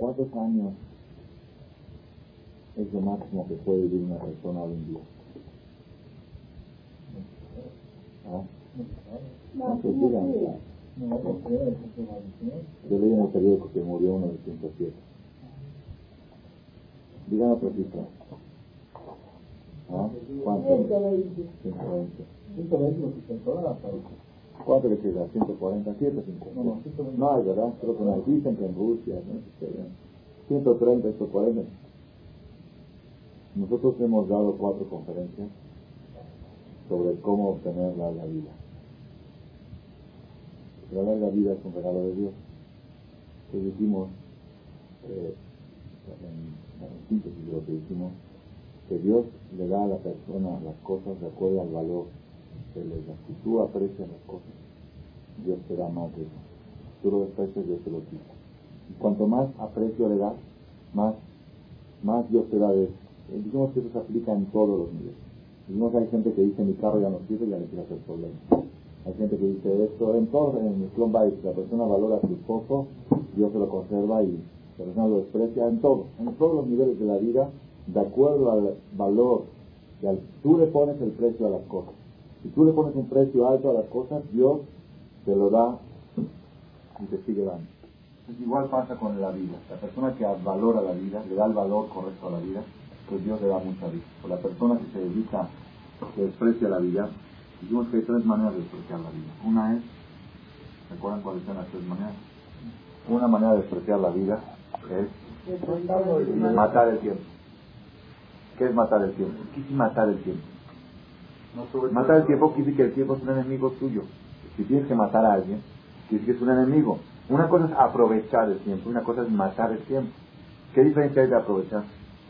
¿Cuántos años es lo máximo que puede vivir una persona hoy en día? No se digan. Yo leí en el periódico que murió uno de 107. Digan otra cifra. ¿Cuánto? 120. 120. ¿Cuánto le queda? 140, 150. No hay, ¿verdad? Creo que no hay. Dicen que en Rusia, ¿no? 130, 140. Nosotros hemos dado 4 conferencias sobre cómo obtener la larga vida. La larga vida es un regalo de Dios. Entonces dijimos, en síntesis de lo que dijimos, que Dios le da a la persona las cosas de acuerdo al valor que le da. Si tú aprecias las cosas, Dios te da más de eso. Si tú lo desprecias, Dios te lo quita. Y cuanto más aprecio le das, más Dios te da de eso. Dijimos que eso se aplica en todos los niveles. Dijimos que hay gente que dice mi carro ya no sirve, ya le quiere hacer problema. Hay gente que dice esto, en el Klondike, si la persona valora a su esposo, Dios se lo conserva y la persona lo desprecia en todos los niveles de la vida, de acuerdo al valor que tú le pones el precio a las cosas. Si tú le pones un precio alto a las cosas, Dios te lo da y te sigue dando. Entonces igual pasa con la vida. La persona que valora la vida, le da el valor correcto a la vida, pues Dios le da mucha vida. Por la persona que se dedica, que desprecia la vida, dijimos que hay 3 maneras de despreciar la vida. Una es, ¿recuerdan cuáles son las 3 maneras? Una manera de despreciar la vida es matar el tiempo. ¿Qué es matar el tiempo? ¿Qué es matar el tiempo? Matar el tiempo quiere decir que el tiempo es un enemigo tuyo. Si tienes que matar a alguien, quiere decir que es un enemigo. Una cosa es aprovechar el tiempo, una cosa es matar el tiempo. ¿Qué diferencia hay de aprovechar?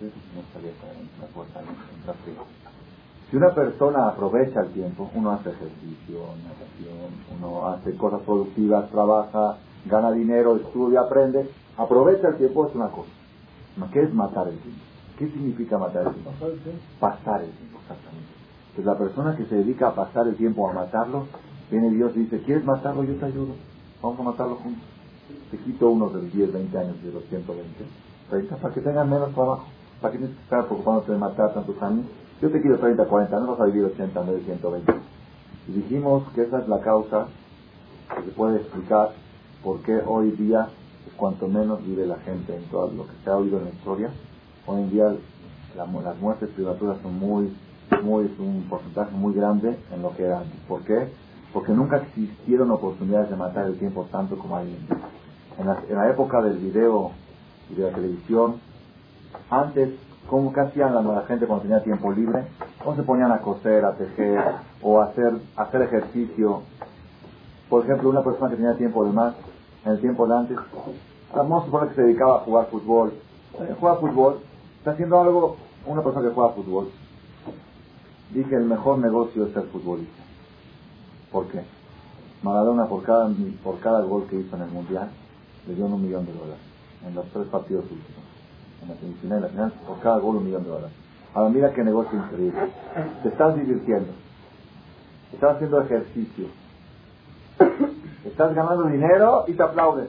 Si una persona aprovecha el tiempo, uno hace ejercicio, natación, uno hace cosas productivas, trabaja, gana dinero, estudia, aprende, aprovecha el tiempo, es una cosa. ¿Qué es matar el tiempo? ¿Qué significa matar el tiempo? Pasar el tiempo, exactamente. Entonces la persona que se dedica a pasar el tiempo, a matarlo, viene Dios y dice, ¿quieres matarlo? Yo te ayudo. Vamos a matarlo juntos. Te quito unos de 10, 20 años de los 120, 30, para que tengan menos trabajo. ¿Para que tienes que estar preocupándote de matar tantos años? Yo te quiero 30, 40, no vas a vivir 80 en vez de 120. Y dijimos que esa es la causa que se puede explicar por qué hoy día es cuanto menos vive la gente en todo lo que se ha oído en la historia. Hoy en día las muertes prematuras son es un porcentaje muy grande en lo que era antes. ¿Por qué? Porque nunca existieron oportunidades de matar el tiempo tanto como hay en la época del video y de la televisión. Antes, ¿qué hacían la gente cuando tenía tiempo libre? ¿Cómo se ponían a coser, a tejer o a hacer ejercicio? Por ejemplo, una persona que tenía tiempo de más, en el tiempo de antes, vamos a suponer que se dedicaba a jugar fútbol. Juega fútbol, está haciendo algo, una persona que juega fútbol. Dije, el mejor negocio es ser futbolista. ¿Por qué? Maradona por cada gol que hizo en el Mundial, le dio $1 millón en los 3 partidos últimos. En la semifinal y la final, por cada gol $1 millón. Ahora mira qué negocio increíble. Te estás divirtiendo, estás haciendo ejercicio, estás ganando dinero y te aplauden.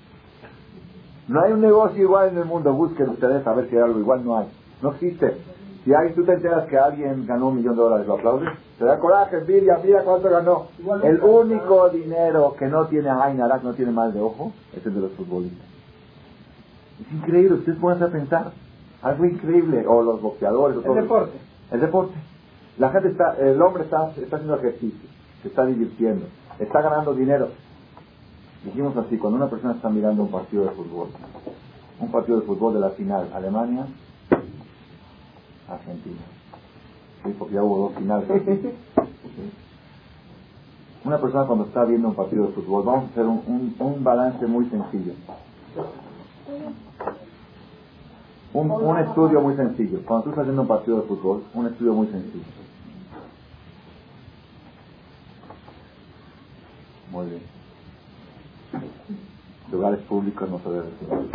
No hay un negocio igual en el mundo. Busquen ustedes a ver si hay algo igual. No hay, no existe. Si hay, tú te enteras que alguien ganó $1 millón, ¿lo aplaudes? Te da coraje, envidia, mira cuánto ganó. El único dinero que no tiene Ainarak, no tiene mal de ojo, es el de los futbolistas. Es increíble, ustedes pueden hacer pensar algo increíble. O los boxeadores, o todo. El deporte. La gente el hombre está haciendo ejercicio, se está divirtiendo, está ganando dinero. Dijimos así, cuando una persona está mirando un partido de fútbol de la final, Alemania, Argentina. Sí, porque ya hubo 2 finales. ¿Sí? Una persona cuando está viendo un partido de fútbol, vamos a hacer un balance muy sencillo. Un estudio muy sencillo. Cuando tú estás viendo un partido de fútbol, un estudio muy sencillo. Muy bien. Lugares públicos no se debe decir.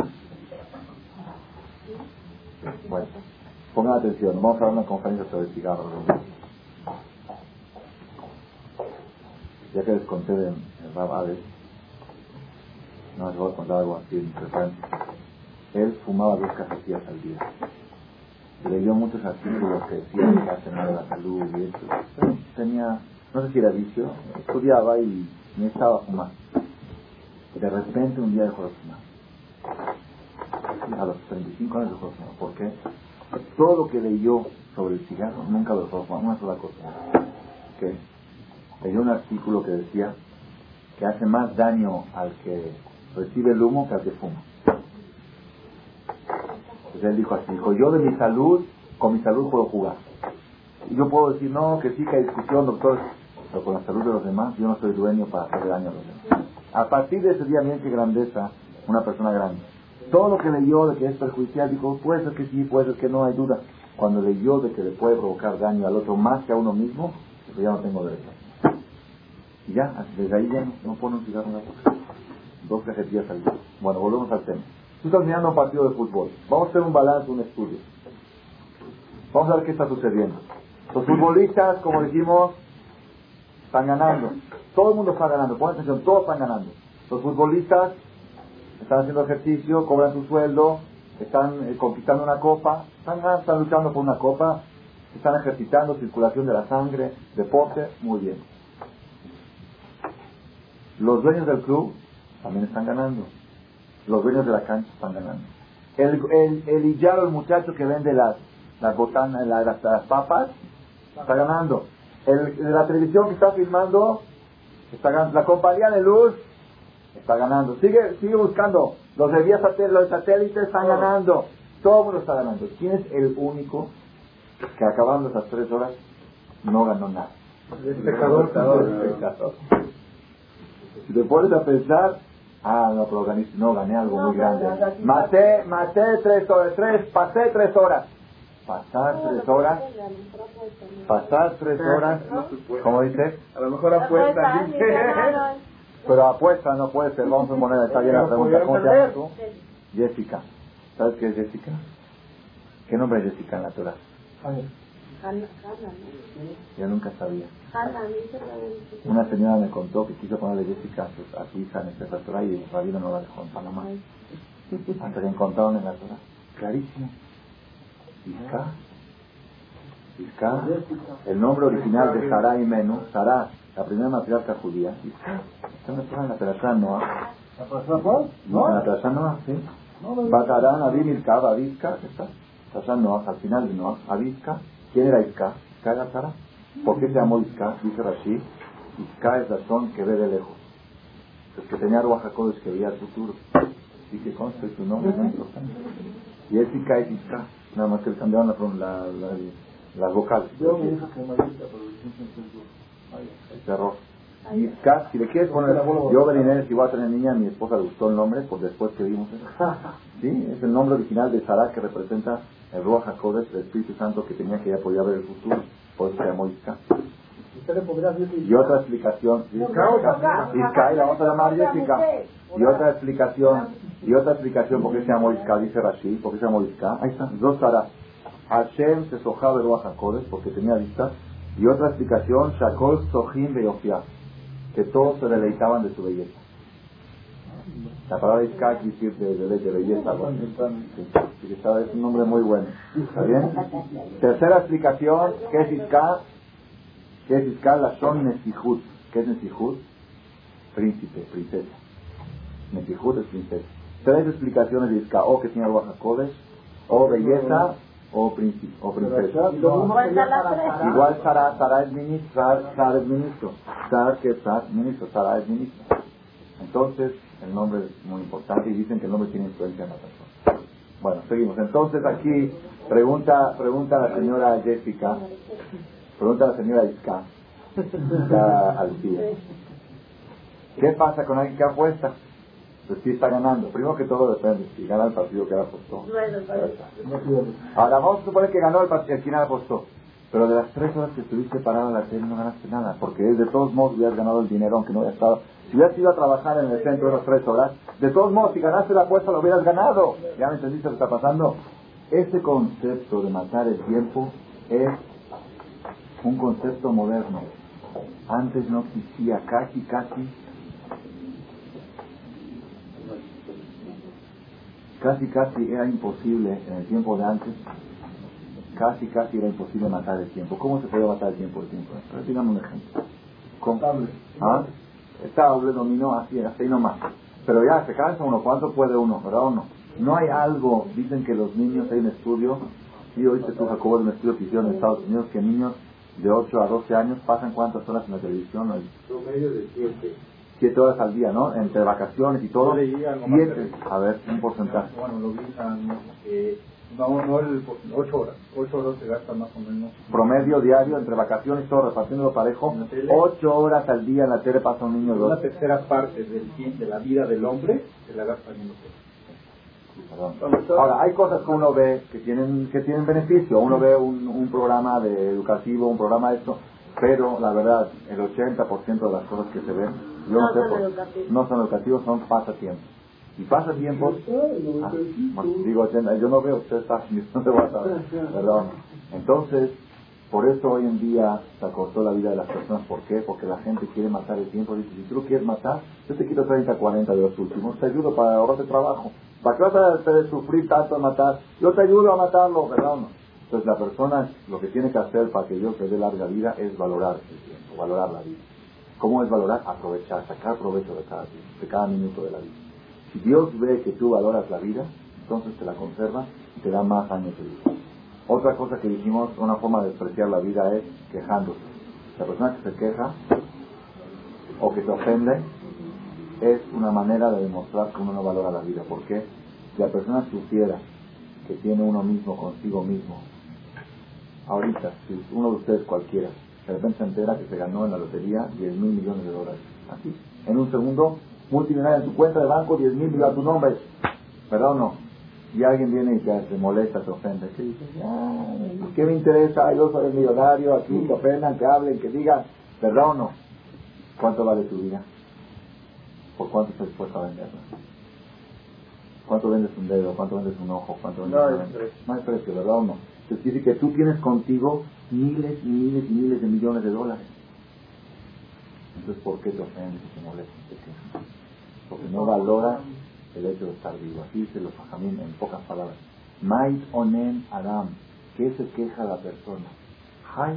Bueno, pongan atención. Vamos a dar una conferencia sobre cigarros. Ya que les conté de el Rab Ades, no les voy a contar algo así interesante. Él fumaba 2 cajetillas al día. Leyó muchos artículos que decían que hace mal a la salud y esto. Pero tenía, no sé si era vicio, estudiaba y necesitaba fumar. De repente un día dejó de fumar. A los 35 años dejó de fumar. ¿Por qué? Todo lo que leyó sobre el cigarro nunca lo dejó de fumar. Una sola cosa. ¿Qué? Leyó un artículo que decía que hace más daño al que recibe el humo que al que fuma. Entonces él dijo así, yo de mi salud, con mi salud puedo jugar. Y yo puedo decir, no, que sí, que hay discusión, doctor, pero con la salud de los demás, yo no soy dueño para hacerle daño a los demás. A partir de ese día, miren qué grandeza, una persona grande. Todo lo que leyó de que es perjudicial, dijo, puede ser que sí, puede ser que no, hay duda. Cuando leyó de que le puede provocar daño al otro más que a uno mismo, pues ya no tengo derecho. Y ya, desde ahí ya no pone un cigarro en la boca. 2 cajetillas al día. Bueno, volvemos al tema. Tú estás mirando un partido de fútbol. Vamos a hacer un balance, un estudio. Vamos a ver qué está sucediendo. Los futbolistas, como dijimos, están ganando. Todo el mundo está ganando. Pon atención, todos están ganando. Los futbolistas están haciendo ejercicio, cobran su sueldo, están conquistando una copa, están luchando por una copa, están ejercitando, circulación de la sangre, deporte, muy bien. Los dueños del club también están ganando. Los dueños de la cancha están ganando. El Illaro, el muchacho que vende las botanas, las papas, está ganando. La televisión que está filmando está ganando. La compañía de luz está ganando. Sigue buscando. Los de satélites están ganando. Todo el mundo está ganando. ¿Quién es el único que acabando esas 3 horas no ganó nada? El espectador. Si te pones a pensar, no, pero gané algo muy grande. Maté 3 horas, pasé 3 horas. Pasar 3 horas, ¿cómo dice? A lo mejor apuesta. Pero apuesta no puede ser, vamos a poner a bien la pregunta. ¿Cómo te llamas tú? Jessica. ¿Sabes qué es Jessica? ¿Qué nombre es Jessica en la Torah? Yo nunca sabía. Una señora me contó que quiso ponerle Jessica a su hija en esta Torah y el rabino no la dejó en Panamá. Hasta que encontraron en la Torah. Clarísimo. Isca, el nombre original de Sará y Menú, Sará, la primera matriarca judía. Isca, está en la Perashá Noah. En la Perashá Noah, sí. Batarán, Abim, Ilka, Abisca, está. Perashá Noah, al final de Noah, Abisca. ¿Quién era Isca? Isca era Sará. ¿Por qué se llamó Isca? Dice Rashi, Isca es razón que ve de lejos. Pues que tenía Ruach HaKodesh que veía el futuro. Así que conste tu nombre, no es importante. Y es Isca, nada más que le cambiaron las vocales. Yo me dijo que Mayita, pero es error. Isca, si le quieres poner, yo Belinés, si voy a tener niña, a mi esposa le gustó el nombre, por después que vimos eso. Sí, es el nombre original de Sará que representa el Ruach HaKodesh, el Espíritu Santo que tenía que ya podía ver el futuro, por eso se llamó Isca. Y otra explicación, Isca, y la vamos a llamar Jessica. Y otra explicación por qué se llamó Isca, dice Rashi, por qué se llamó Isca. Ahí está, 2 Sará. Hashem se sojaba el Ruach HaKodesh porque tenía vista. Y otra explicación, Shakol Sohim Beyofia, que todos se deleitaban de su belleza. La palabra Isca quiere decir de belleza. Sí, es un nombre muy bueno. ¿Está bien? Tercera explicación, ¿qué es Isca? ¿Qué es Isca? La son Nesihut. ¿Qué es Nesihut? Príncipe, princesa. Nesihut es princesa. 3 explicaciones de Isca, o que tiene Ruach HaKodesh, o belleza, o príncipe, o princesa. Igual Sará es ministro, Sará es ministro. Sará que es ministro, Sará es ministro. Entonces, el nombre es muy importante y dicen que el nombre tiene influencia en la persona. Bueno, seguimos. Entonces aquí pregunta la señora Jessica, pregunta la señora Isca, ¿qué pasa con alguien que apuesta? Pues sí está ganando. Primero que todo depende. Si gana el partido que apostó. Ahora vamos a suponer que ganó el partido que apostó. Pero de las 3 horas que estuviste parado en la tele no ganaste nada. Porque de todos modos hubieras ganado el dinero aunque no hubieras estado. Si hubieras ido a trabajar en el centro de las 3 horas, de todos modos si ganaste la apuesta lo hubieras ganado. ¿Ya me entendiste lo que está pasando? Este concepto de matar el tiempo es un concepto moderno. Antes no existía Casi era imposible en el tiempo de antes, casi era imposible matar el tiempo. ¿Cómo se puede matar el tiempo? Pero dígame un ejemplo. Estable, dominó, así nomás. Pero ya se cansa uno, ¿cuánto puede uno? ¿Verdad o no? No hay algo, dicen que los niños, hay un estudio, y oíste tú, Jacobo, de un estudio que hicieron en Estados Unidos, que niños de 8 a 12 años pasan ¿cuántas horas en la televisión? Promedio de 7 horas al día, ¿no? Entre vacaciones y todo. 7, a ver, un porcentaje. Bueno, lo vi no el 8 horas. 8 horas se gasta más o menos. Promedio diario, entre vacaciones y todo, repartiéndolo parejo. 8 horas al día en la tele pasa un niño. Una tercera parte de la vida del hombre se la gasta en Ahora, hay cosas que uno ve que tienen beneficio. Uno ve un programa educativo, un programa de esto, pero la verdad, el 80% de las cosas que se ven, no son educativos, son pasatiempos. Y pasatiempos, digo 80, yo no veo, usted está, no te voy a saber, perdón. Entonces, por eso hoy en día se acortó la vida de las personas. ¿Por qué? Porque la gente quiere matar el tiempo. Dice, si tú lo quieres matar, yo te quito 30, 40 de los últimos, te ayudo para ahorrarte trabajo. ¿Para qué vas a sufrir tanto en matar? Yo te ayudo a matarlo, ¿verdad o no? Entonces la persona lo que tiene que hacer para que Dios le dé larga vida es valorar el tiempo, valorar la vida. ¿Cómo es valorar? Aprovechar, sacar provecho de cada minuto de la vida. Si Dios ve que tú valoras la vida, entonces te la conserva y te da más años de vida. Otra cosa que dijimos, una forma de despreciar la vida es quejándose. La persona que se queja o que se ofende es una manera de demostrar que uno no valora la vida. ¿Por qué? Si la persona supiera que tiene uno mismo consigo mismo, ahorita, si uno de ustedes cualquiera, de repente se entera que se ganó en la lotería 10 mil millones de dólares. Así, en un segundo, multimillonario en tu cuenta de banco, 10 mil millones a tu nombre. ¿Verdad o no? Y alguien viene y te molesta, te ofende. ¿Qué dices? ¿Qué me interesa? Yo soy el millonario, aquí, que ofendan, que hablen, que digan. ¿Verdad o no? ¿Cuánto vale tu vida? ¿Por cuánto estás dispuesto a venderla? ¿Cuánto vendes un dedo? ¿Cuánto vendes un ojo? ¿Cuánto vendes no hay precio, ¿verdad o no? Entonces quiere decir que tú tienes contigo miles y miles y miles de millones de dólares. Entonces, ¿por qué te ofendes y te molestas? Porque no valoras el hecho de estar vivo. Así dice los Fajamim en pocas palabras. Mait onen Adam. ¿Qué se queja la persona? Hay.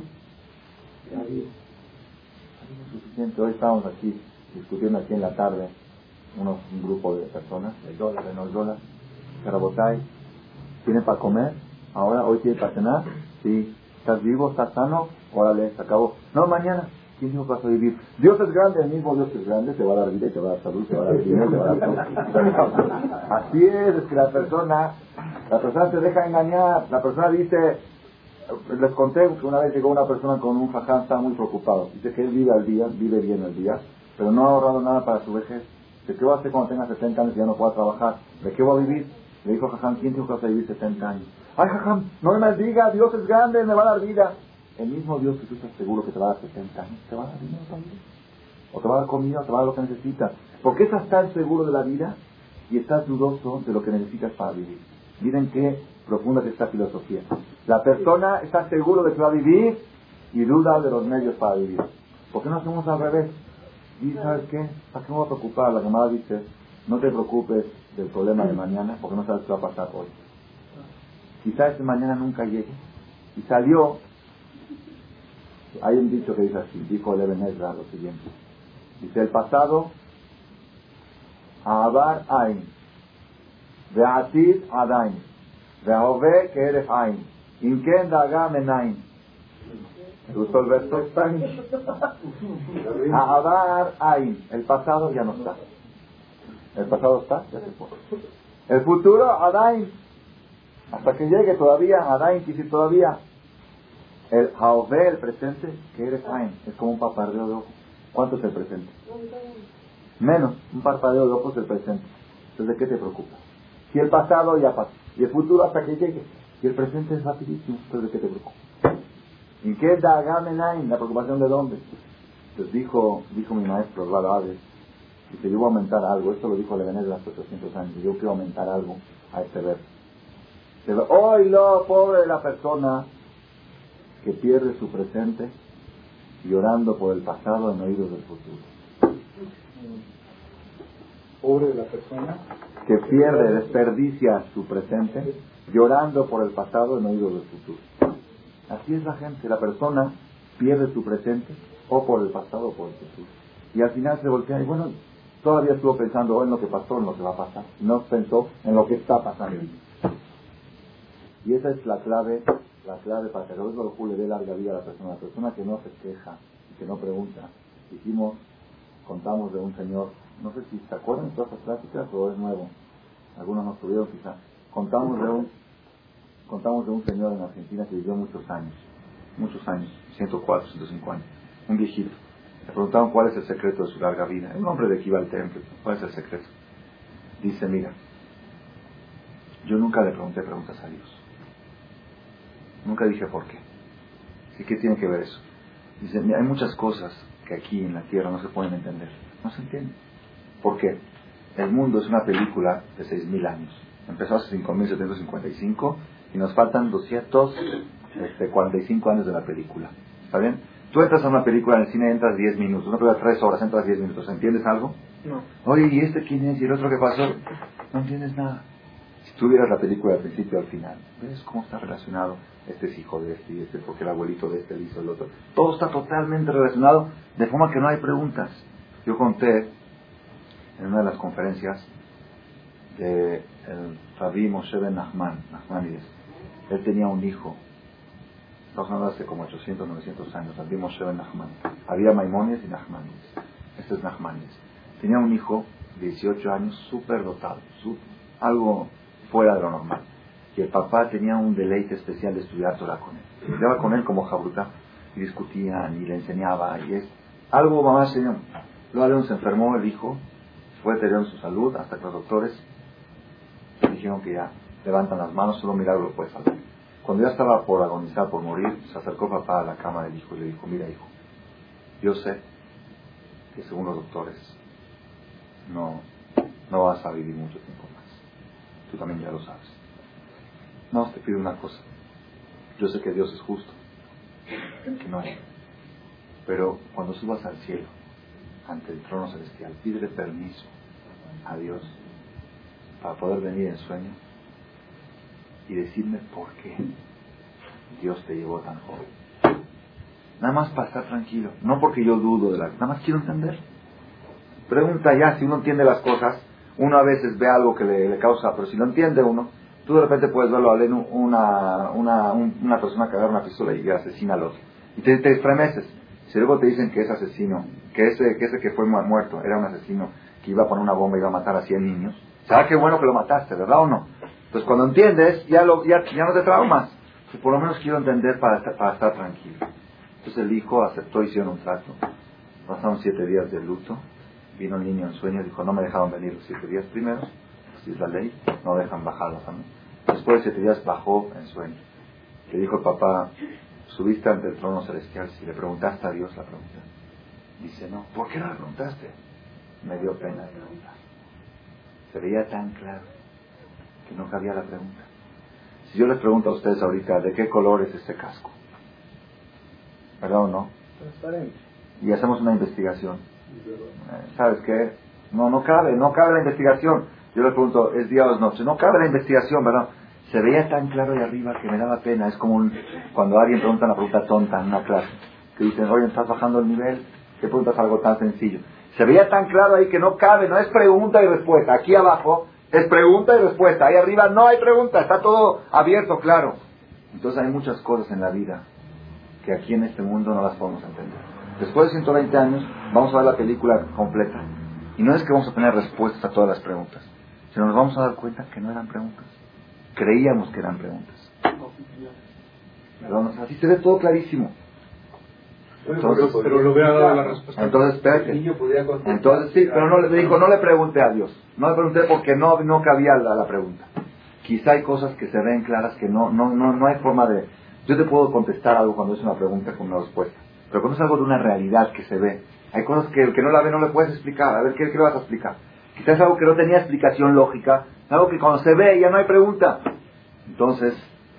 Es suficiente. Hoy estábamos aquí discutiendo aquí en la tarde un grupo de personas, el dólar, no el dólar. Carabotay, ¿tiene para comer? Ahora, hoy tiene para cenar. Sí. ¿Estás vivo? ¿Estás sano? Órale, se acabó. No, mañana. ¿Quién dijo que vas a vivir? Dios es grande, el mismo Dios es grande, te va a dar vida, te va a dar salud, te va a dar dinero, te va a dar todo. Así es que la persona se deja engañar. La persona dice, les conté que una vez llegó una persona con un jaján, estaba muy preocupado. Dice que él vive bien el día, pero no ha ahorrado nada para su vejez. ¿De qué va a hacer cuando tenga 70 años y ya no pueda trabajar? ¿De qué va a vivir? Le dijo jaján, ¿quién dijo que vas a vivir 70 años? Ay, jaján, no me maldiga, Dios es grande, me va a dar vida. El mismo Dios que tú estás seguro que te va a dar 70 años, te va a dar dinero también. O te va a dar comida, o te va a dar lo que necesitas. ¿Por qué estás tan seguro de la vida y estás dudoso de lo que necesitas para vivir? Miren qué profunda es esta filosofía. La persona está seguro de que va a vivir y duda de los medios para vivir. ¿Por qué no hacemos al revés? Y ¿sabes qué? ¿Para qué me voy a preocupar? La llamada dice, no te preocupes del problema de mañana porque no sabes qué va a pasar hoy. Quizás ese mañana nunca llegue. Y salió. Hay un dicho que dice así, dijo el Eben Ezra lo siguiente. Dice, el pasado, Abar Ain, Ve'atid Adain, Ve'ove Ke'eref Ain, Inken Daga Menain. ¿Te gustó el verso? Abar Ain, el pasado ya no está. El pasado está, ya se fue. El futuro, Adain, hasta que llegue todavía, Adain, que si todavía. El Haové, el presente, que eres Ain, es como un parpadeo de ojos. ¿Cuánto es el presente? Menos, un parpadeo de ojos es el presente. Entonces, ¿de qué te preocupas? Si el pasado ya pasó, y el futuro hasta que llegue, y el presente es rapidísimo, entonces ¿de qué te preocupas? ¿Y qué es Dagamenain? ¿La preocupación de dónde? Entonces dijo mi maestro, Rado Aves, que yo voy a aumentar algo, esto lo dijo Levenez de hace 800 años, yo quiero aumentar algo a este verso. Pero, ¡ay, lo pobre de la persona que pierde su presente llorando por el pasado en oídos del futuro! Pobre de la persona que pierde, desperdicia su presente, llorando por el pasado en oídos del futuro. Así es la gente, la persona pierde su presente o por el pasado o por el futuro. Y al final se voltea y bueno, todavía estuvo pensando en lo que pasó, en lo que va a pasar. No pensó en lo que está pasando. Y esa es la clave para que Dios le dé larga vida a la persona que no se queja y que no pregunta. Contamos de un señor, no sé si se acuerdan de todas estas pláticas o es nuevo, algunos no estuvieron quizá. Contamos de un señor en Argentina que vivió muchos años, 104, 105 años, un viejito. Le preguntaron cuál es el secreto de su larga vida. Un hombre de que iba al templo, ¿cuál es el secreto? Dice, mira, yo nunca le pregunté preguntas a Dios. Nunca dije por qué. ¿Y qué tiene que ver eso? Dice, hay muchas cosas que aquí en la tierra no se pueden entender. No se entiende. ¿Por qué? El mundo es una película de 6.000 años. Empezó hace 5.755 y nos faltan 245 años de la película. ¿Está bien? Tú entras a una película en el cine, entras 10 minutos. Una película de 3 horas, entras 10 minutos. ¿Entiendes algo? No. Oye, ¿y este quién es? ¿Y el otro qué pasó? No entiendes nada. Si tú vieras la película del principio al final, ¿ves cómo está relacionado? Este es hijo de este y este, porque el abuelito de este le hizo el otro. Todo está totalmente relacionado, de forma que no hay preguntas. Yo conté en una de las conferencias de el Rabbi Moshe Ben Nachmanides. Él tenía un hijo, estamos hablando hace como 800, 900 años, Rabbi Moshe Ben Nachmanides. Había Maimónides y Nachmanides. Este es Nachmanides. Tenía un hijo de 18 años, súper dotado, algo fuera de lo normal. Y el papá tenía un deleite especial de estudiar Torah con él. Estudiaba con él como jabruta y discutían y le enseñaba y es algo más señor. Luego se enfermó el hijo, fue deteriorando su salud hasta que los doctores dijeron que ya levantan las manos, solo milagro lo puede salvar. Cuando ya estaba por agonizar, por morir, se acercó papá a la cama del hijo y le dijo, mira hijo, yo sé que según los doctores no vas a vivir mucho tiempo más. Tú también ya lo sabes. No, te pido una cosa. Yo sé que Dios es justo, que no hay. Pero cuando subas al cielo, ante el trono celestial, pídele permiso a Dios para poder venir en sueño y decirme por qué Dios te llevó tan joven. Nada más para estar tranquilo. No porque yo dudo de nada más quiero entender. Pregunta ya, si uno entiende las cosas, uno a veces ve algo que le causa, pero si lo entiende uno, tú de repente puedes verlo a leer una persona que agarra una pistola y asesina al otro. Y te estremeces. Si luego te dicen que es asesino, que ese que fue muerto era un asesino que iba a poner una bomba y iba a matar a 100 niños, ¿sabes qué bueno que lo mataste, verdad o no? Pues cuando entiendes, ya no te traumas. Pues por lo menos quiero entender para estar tranquilo. Entonces el hijo aceptó, hicieron un trato. Pasaron 7 días de luto. Vino el niño en sueño y dijo, no me dejaron venir los 7 días primeros. Así es la ley, no dejan bajar la familia. Después de 7 días bajó en sueño. Le dijo el papá, subiste ante el trono celestial, si le preguntaste a Dios la pregunta. Dice, no, ¿por qué no le preguntaste? Me dio pena de preguntar. Se veía tan claro que no cabía la pregunta. Si yo les pregunto a ustedes ahorita, ¿de qué color es este casco? ¿Verdad o no? Transparente. Y hacemos una investigación. ¿Sabes qué? No cabe la investigación. Yo le pregunto, ¿es día o es noche? No cabe la investigación, ¿verdad? Se veía tan claro ahí arriba que me daba pena. Es como cuando alguien pregunta una pregunta tonta en una clase, que dicen, oye, ¿estás bajando el nivel? ¿Qué preguntas algo tan sencillo? Se veía tan claro ahí que no cabe, no es pregunta y respuesta. Aquí abajo es pregunta y respuesta. Ahí arriba no hay pregunta, está todo abierto, claro. Entonces hay muchas cosas en la vida que aquí en este mundo no las podemos entender. Después de 120 años vamos a ver la película completa. Y no es que vamos a tener respuestas a todas las preguntas, sino nos vamos a dar cuenta que no eran preguntas. Creíamos que eran preguntas. ¿Verdad? Así se ve todo clarísimo. Entonces, pero le hubiera dado la respuesta. Entonces, espérate. Entonces sí, pero no le dijo, no le pregunté a Dios. No le pregunté porque no cabía la pregunta. Quizá hay cosas que se ven claras que no hay forma de... Yo te puedo contestar algo cuando es una pregunta con una respuesta. Pero cuando es algo de una realidad que se ve, hay cosas que el que no la ve no le puedes explicar. A ver, ¿qué le vas a explicar? Quizás es algo que no tenía explicación lógica, algo que cuando se ve ya no hay pregunta. Entonces,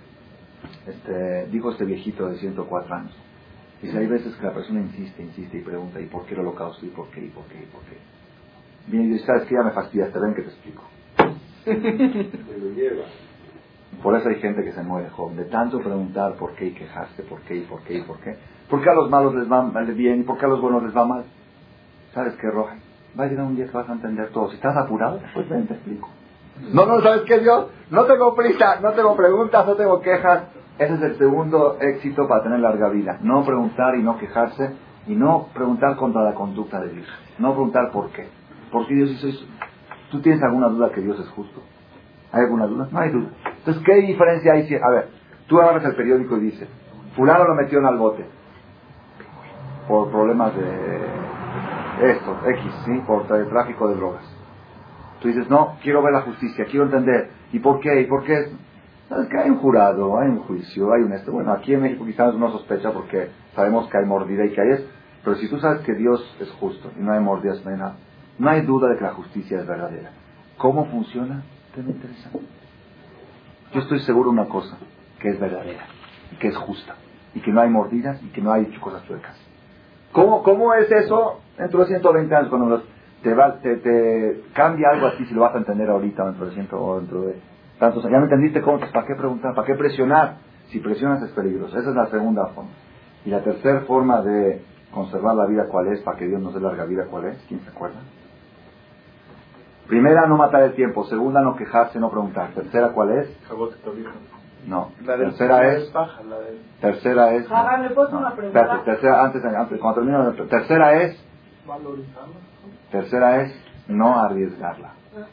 dijo este viejito de 104 años. Dice, hay veces que la persona insiste y pregunta, ¿y por qué el holocausto? ¿Y por qué? Viene y dice, ¿sabes qué? Ya me fastidiaste, ven que te explico. Se lo lleva. Por eso hay gente que se muere joven, de tanto preguntar por qué y quejarse, por qué y por qué y por qué. ¿Por qué a los malos les va bien y por qué a los buenos les va mal? ¿Sabes qué, Roja? Va a llegar un día que vas a entender todo. Si estás apurado, pues ven, te explico. No, ¿sabes qué, Dios? No tengo prisa, no tengo preguntas, no tengo quejas. Ese es el segundo éxito para tener larga vida. No preguntar y no quejarse, y no preguntar contra la conducta de Dios. No preguntar por qué. ¿Por qué Dios hizo eso? ¿Tú tienes alguna duda que Dios es justo? ¿Hay alguna duda? No hay duda. Entonces, ¿qué diferencia hay? A ver, tú agarras el periódico y dices, fulano lo metieron al bote por problemas de esto, X, ¿sí? Por tráfico de drogas. Tú dices, no, quiero ver la justicia, quiero entender. ¿Y por qué? ¿Y por qué? ¿Sabes que hay un jurado, hay un juicio, hay un esto? Bueno, aquí en México quizás no sospecha porque sabemos que hay mordida y que hay esto. Pero si tú sabes que Dios es justo y no hay mordidas, no hay nada, no hay duda de que la justicia es verdadera. ¿Cómo funciona? ¿Qué me interesa? Yo estoy seguro de una cosa, que es verdadera, y que es justa, y que no hay mordidas, y que no hay cosas chuecas. ¿Cómo es eso? Dentro de 120 años, cuando te cambia algo así, si lo vas a entender ahorita, dentro de 100 o dentro de tantos años. ¿Ya me entendiste cómo? ¿Para qué preguntar? ¿Para qué presionar? Si presionas es peligroso. Esa es la segunda forma. Y la tercera forma de conservar la vida, ¿cuál es? Para que Dios nos dé larga vida, ¿cuál es? ¿Quién se acuerda? Primera, no matar el tiempo. Segunda, no quejarse, no preguntar. Tercera, ¿cuál es? No. Tercera es... Tercera es... ¿le puedo hacer una pregunta? Espérate, tercera, antes, cuando termino... Tercera es... Tercera es no arriesgarla.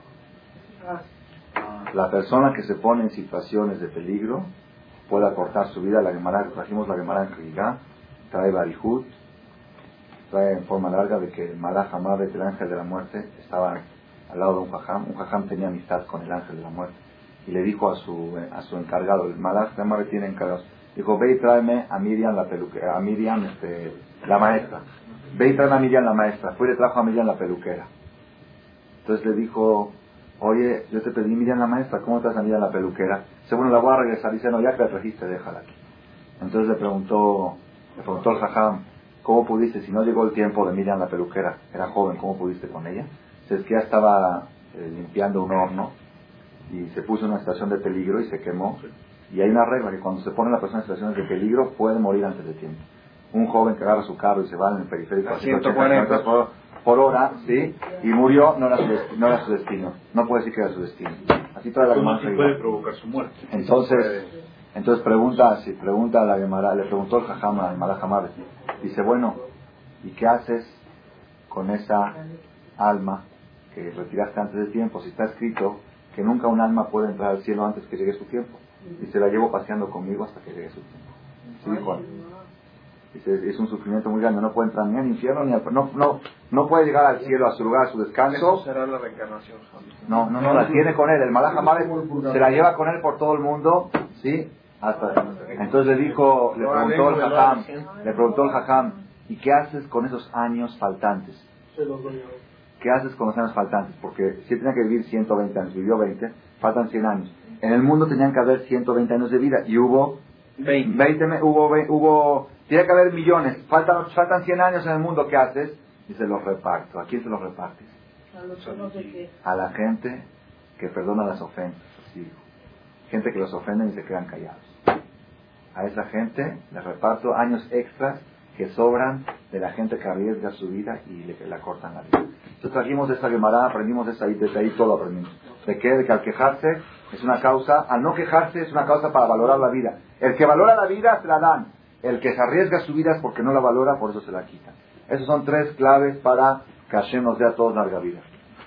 La persona que se pone en situaciones de peligro puede acortar su vida. La Gemara, trajimos la Gemara en Rigá, trae Barihut, trae en forma larga de que el Malach Hamavet, el ángel de la muerte, estaba al lado de un jajam. Un jajam tenía amistad con el ángel de la muerte y le dijo a su encargado, el Malach Hamavet tiene encargados, dijo, ve y tráeme a Miriam la peluquera, a Miriam la maestra. Ve y tráeme a Miriam la maestra. Fue y le trajo a Miriam la peluquera. Entonces le dijo, oye, yo te pedí Miriam la maestra, ¿cómo traes a Miriam la peluquera? Dice, bueno, la voy a regresar. Dice, no, ya que la trajiste, déjala aquí. Entonces le preguntó el jajam, ¿cómo pudiste? Si no llegó el tiempo de Miriam la peluquera, era joven, ¿cómo pudiste con ella? Dice, es que ya estaba limpiando un horno y se puso en una situación de peligro y se quemó. Y hay una regla que cuando se pone la persona en situaciones de peligro puede morir antes de tiempo. Un joven que agarra su carro y se va en el periférico a 140 km por hora, ¿sí? Y murió, no era su destino. No puede decir que era su destino. Así toda la Gemara. Sí puede provocar su muerte. Entonces pregunta a la Gemara, le preguntó el jajam al Malach Hamavet. Dice, bueno, ¿y qué haces con esa alma que retiraste antes del tiempo? Si está escrito que nunca un alma puede entrar al cielo antes que llegue su tiempo. Y se la llevo paseando conmigo hasta que llegue su tiempo. ¿Sí dijo? Dice, es un sufrimiento muy grande, no puede entrar ni al infierno ni al... No puede llegar al cielo, a su lugar, a su descanso. ¿Será la reencarnación? No, la tiene con él. El Malach Hamavet se la lleva con él por todo el mundo, ¿sí? Entonces le preguntó el jajam, ¿y qué haces con esos años faltantes? ¿Qué haces con los años faltantes? Porque si tenía que vivir 120 años, vivió 20, faltan 100 años. En el mundo tenían que haber 120 años de vida y hubo 20, tiene que haber millones, faltan 100 años en el mundo, ¿qué haces? Dice, los reparto. ¿A quién se los repartes? A la gente que perdona las ofensas, sí. Gente que los ofenden y se quedan callados. A esa gente les reparto años extras que sobran de la gente que arriesga su vida y la cortan la vida. Entonces trajimos esta Gemara, aprendimos desde ahí todo aprendimos. ¿De qué? De que al quejarse es una causa, al no quejarse es una causa para valorar la vida. El que valora la vida se la dan. El que se arriesga su vida es porque no la valora, por eso se la quitan. Esas son 3 claves para que Hashem nos dé a todos larga vida.